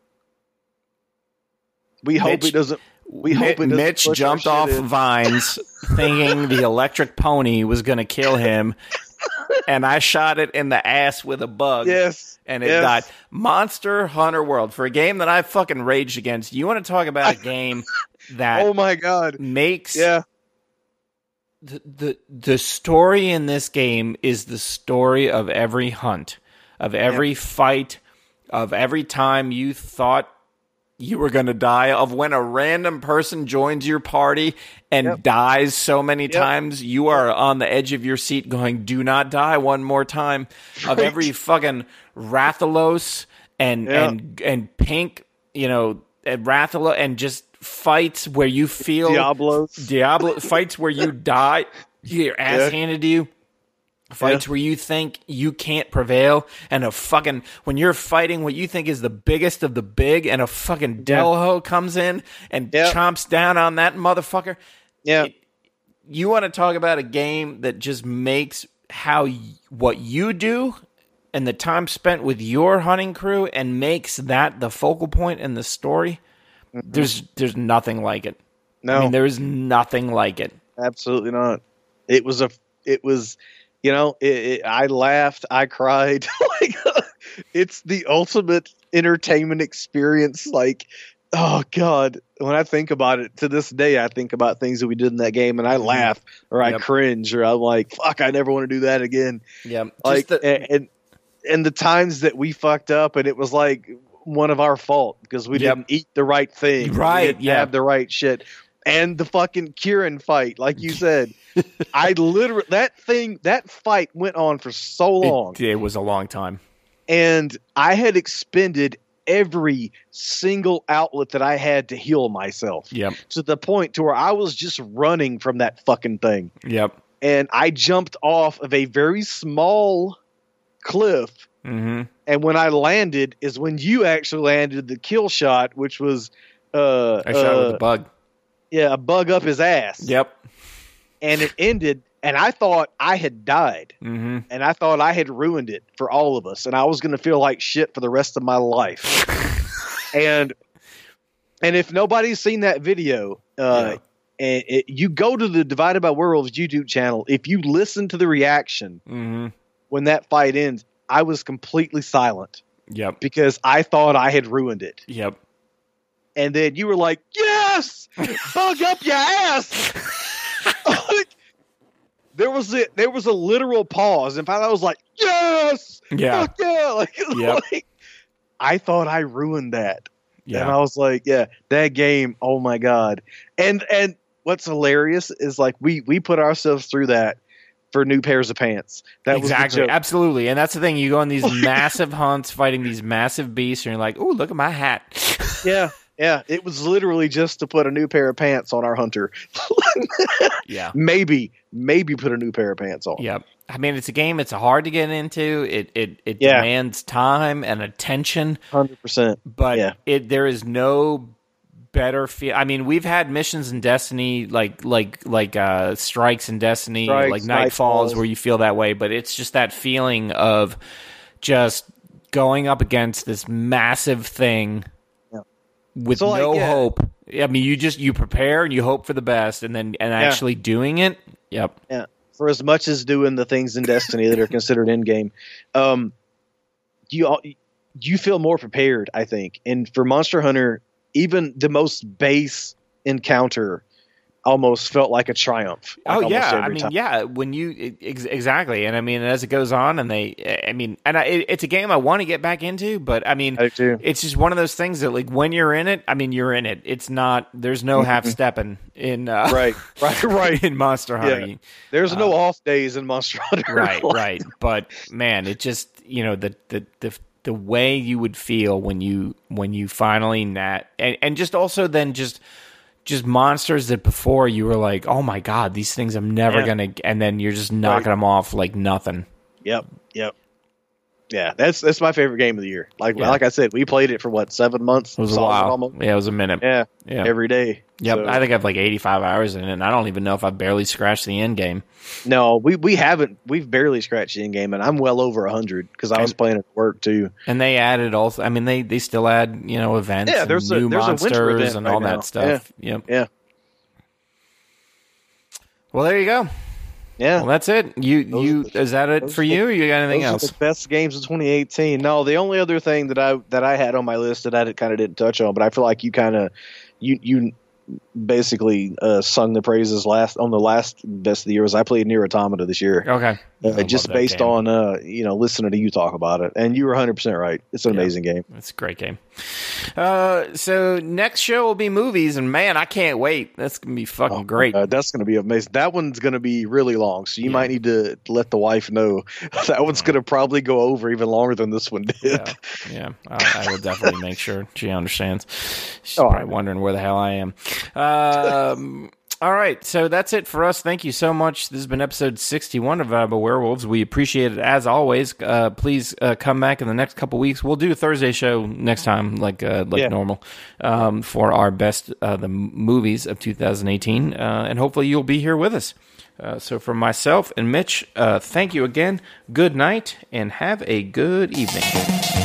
We hope Mitch- it doesn't. We Mi- hope it doesn't Mitch push our jumped shit off in. vines thinking the electric pony was going to kill him. And I shot it in the ass with a bug. Yes. And it yes. died. Monster Hunter World. For a game that I fucking raged against, you want to talk about a game that Oh my god. makes Yeah. the, the the story in this game is the story of every hunt, of every fight, of every time you thought you were going to die, of when a random person joins your party and Yep. dies so many Yep. times, you are on the edge of your seat going, do not die one more time. Of Right. every fucking Rathalos and, Yep. and, and Pink, you know, and Rathalos, and just fights where you feel Diablos. Diablo fights where you die, you get your ass Yeah. handed to you. Fights Yeah. where you think you can't prevail, and a fucking when you're fighting what you think is the biggest of the big, and a fucking Delho comes in and Yeah. chomps down on that motherfucker. Yeah. It- you want to talk about a game that just makes how y- what you do and the time spent with your hunting crew and makes that the focal point in the story. There's there's nothing like it. No. I mean, there is nothing like it. Absolutely not. It was a. It was. You know. It, it, I laughed. I cried. Like it's the ultimate entertainment experience. Like, oh god. When I think about it, to this day, I think about things that we did in that game, and I laugh or I Yep. cringe or I'm like, fuck, I never want to do that again. Yeah, Like, just the, and, and and the times that we fucked up, and it was like one of our fault because we Yep. didn't eat the right thing, Right, We didn't yeah. have the right shit, and the fucking Kieran fight, like you said, I literally that thing that fight went on for so long, it, it was a long time. and I had expended every single outlet that I had to heal myself Yep, to the point to where I was just running from that fucking thing. yep, And I jumped off of a very small cliff Mm-hmm. And when I landed is when you actually landed the kill shot, which was uh, I shot uh, with a bug. Yeah, a bug up his ass. Yep. And it ended, and I thought I had died. Mm-hmm. And I thought I had ruined it for all of us, and I was going to feel like shit for the rest of my life. and and if nobody's seen that video, uh, yeah. and it, you go to the Divided by Werewolves YouTube channel. If you listen to the reaction mm-hmm. when that fight ends, I was completely silent. Yep. Because I thought I had ruined it. Yep. And then you were like, "Yes, bug up your ass." There was a there was a literal pause. In fact, I was like, "Yes, yeah, fuck yeah!" Like, yep. like, I thought I ruined that, yeah. and I was like, "Yeah, that game. Oh my god!" And and what's hilarious is like we we put ourselves through that for new pairs of pants. That exactly, was the absolutely, and that's the thing. You go on these massive hunts, fighting these massive beasts, and you're like, "Oh, look at my hat." Yeah. Yeah, it was literally just to put a new pair of pants on our hunter. yeah. Maybe, maybe put a new pair of pants on. Yep. I mean, it's a game. It's hard to get into. It it it yeah. demands time and attention. one hundred percent. But yeah. it there is no better feel. I mean, we've had missions in Destiny like like like uh, strikes in Destiny, strikes, like Nightfalls, Nightfalls, where you feel that way. But it's just that feeling of just going up against this massive thing. With so, like, no yeah. hope. I mean, you just you prepare and you hope for the best, and then and actually yeah. doing it. Yep. Yeah. For as much as doing the things in Destiny that are considered in game, um, you you feel more prepared, I think. And for Monster Hunter, even the most base encounter almost felt like a triumph. Like oh yeah, I mean time. yeah. When you ex- exactly, and I mean as it goes on, and they, I mean, and I, it, it's a game I want to get back into, but I mean, I do too. It's just one of those things that like when you're in it, I mean, you're in it. It's not. There's no half stepping in. Uh, right, right, right. in Monster Hunter, yeah. There's no uh, off days in Monster Hunter. Right, right. But man, it just you know the the the. the way you would feel when you when you finally nat and, and just also then just just monsters that before you were like, oh my god, these things I'm never yeah. gonna, and then you're just knocking right. them off like nothing. Yep, yep. Yeah, that's that's my favorite game of the year. Like yeah. like I said, we played it for what seven months. It was a while. Almost. Yeah, it was a minute. Yeah, yeah. every day. Yep, so. I think I have like eighty-five hours in it, and I don't even know if I barely scratched the end game. No, we we haven't. We've barely scratched the end game, and I'm well over a hundred because I was and, playing at work too. And they added also. I mean, they, they still add you know events. Yeah, there's and new a, there's monsters a winter event and right all now. that stuff. Yeah. Yep. Yeah. Well, there you go. Yeah. Well, that's it. You those you the, is that it for you? Or you got anything those else? Are the best games of twenty eighteen. No, the only other thing that I that I had on my list that I kind of didn't touch on, but I feel like you kind of you you basically uh, sung the praises last on the last best of the year. Was I played Nier Automata this year? Okay, uh, just based game. on uh, you know listening to you talk about it, and you were one hundred percent right. It's an yeah, amazing game. It's a great game. Uh, so next show will be movies, and man, I can't wait. That's gonna be fucking oh, great. Uh, that's gonna be amazing. That one's gonna be really long, so you yeah. might need to let the wife know that one's gonna probably go over even longer than this one did. Yeah, yeah. I, I will definitely make sure she understands. She's oh, probably wondering where the hell I am. Um. All right, so that's it for us. Thank you so much. This has been episode sixty-one of Divided by Werewolves. We appreciate it as always. Uh, please uh, come back in the next couple weeks. We'll do a Thursday show next time, like uh, like yeah. normal, um, for our best uh, the movies of two thousand eighteen, uh, and hopefully you'll be here with us. Uh, so from myself and Mitch, uh, thank you again. Good night, and have a good evening.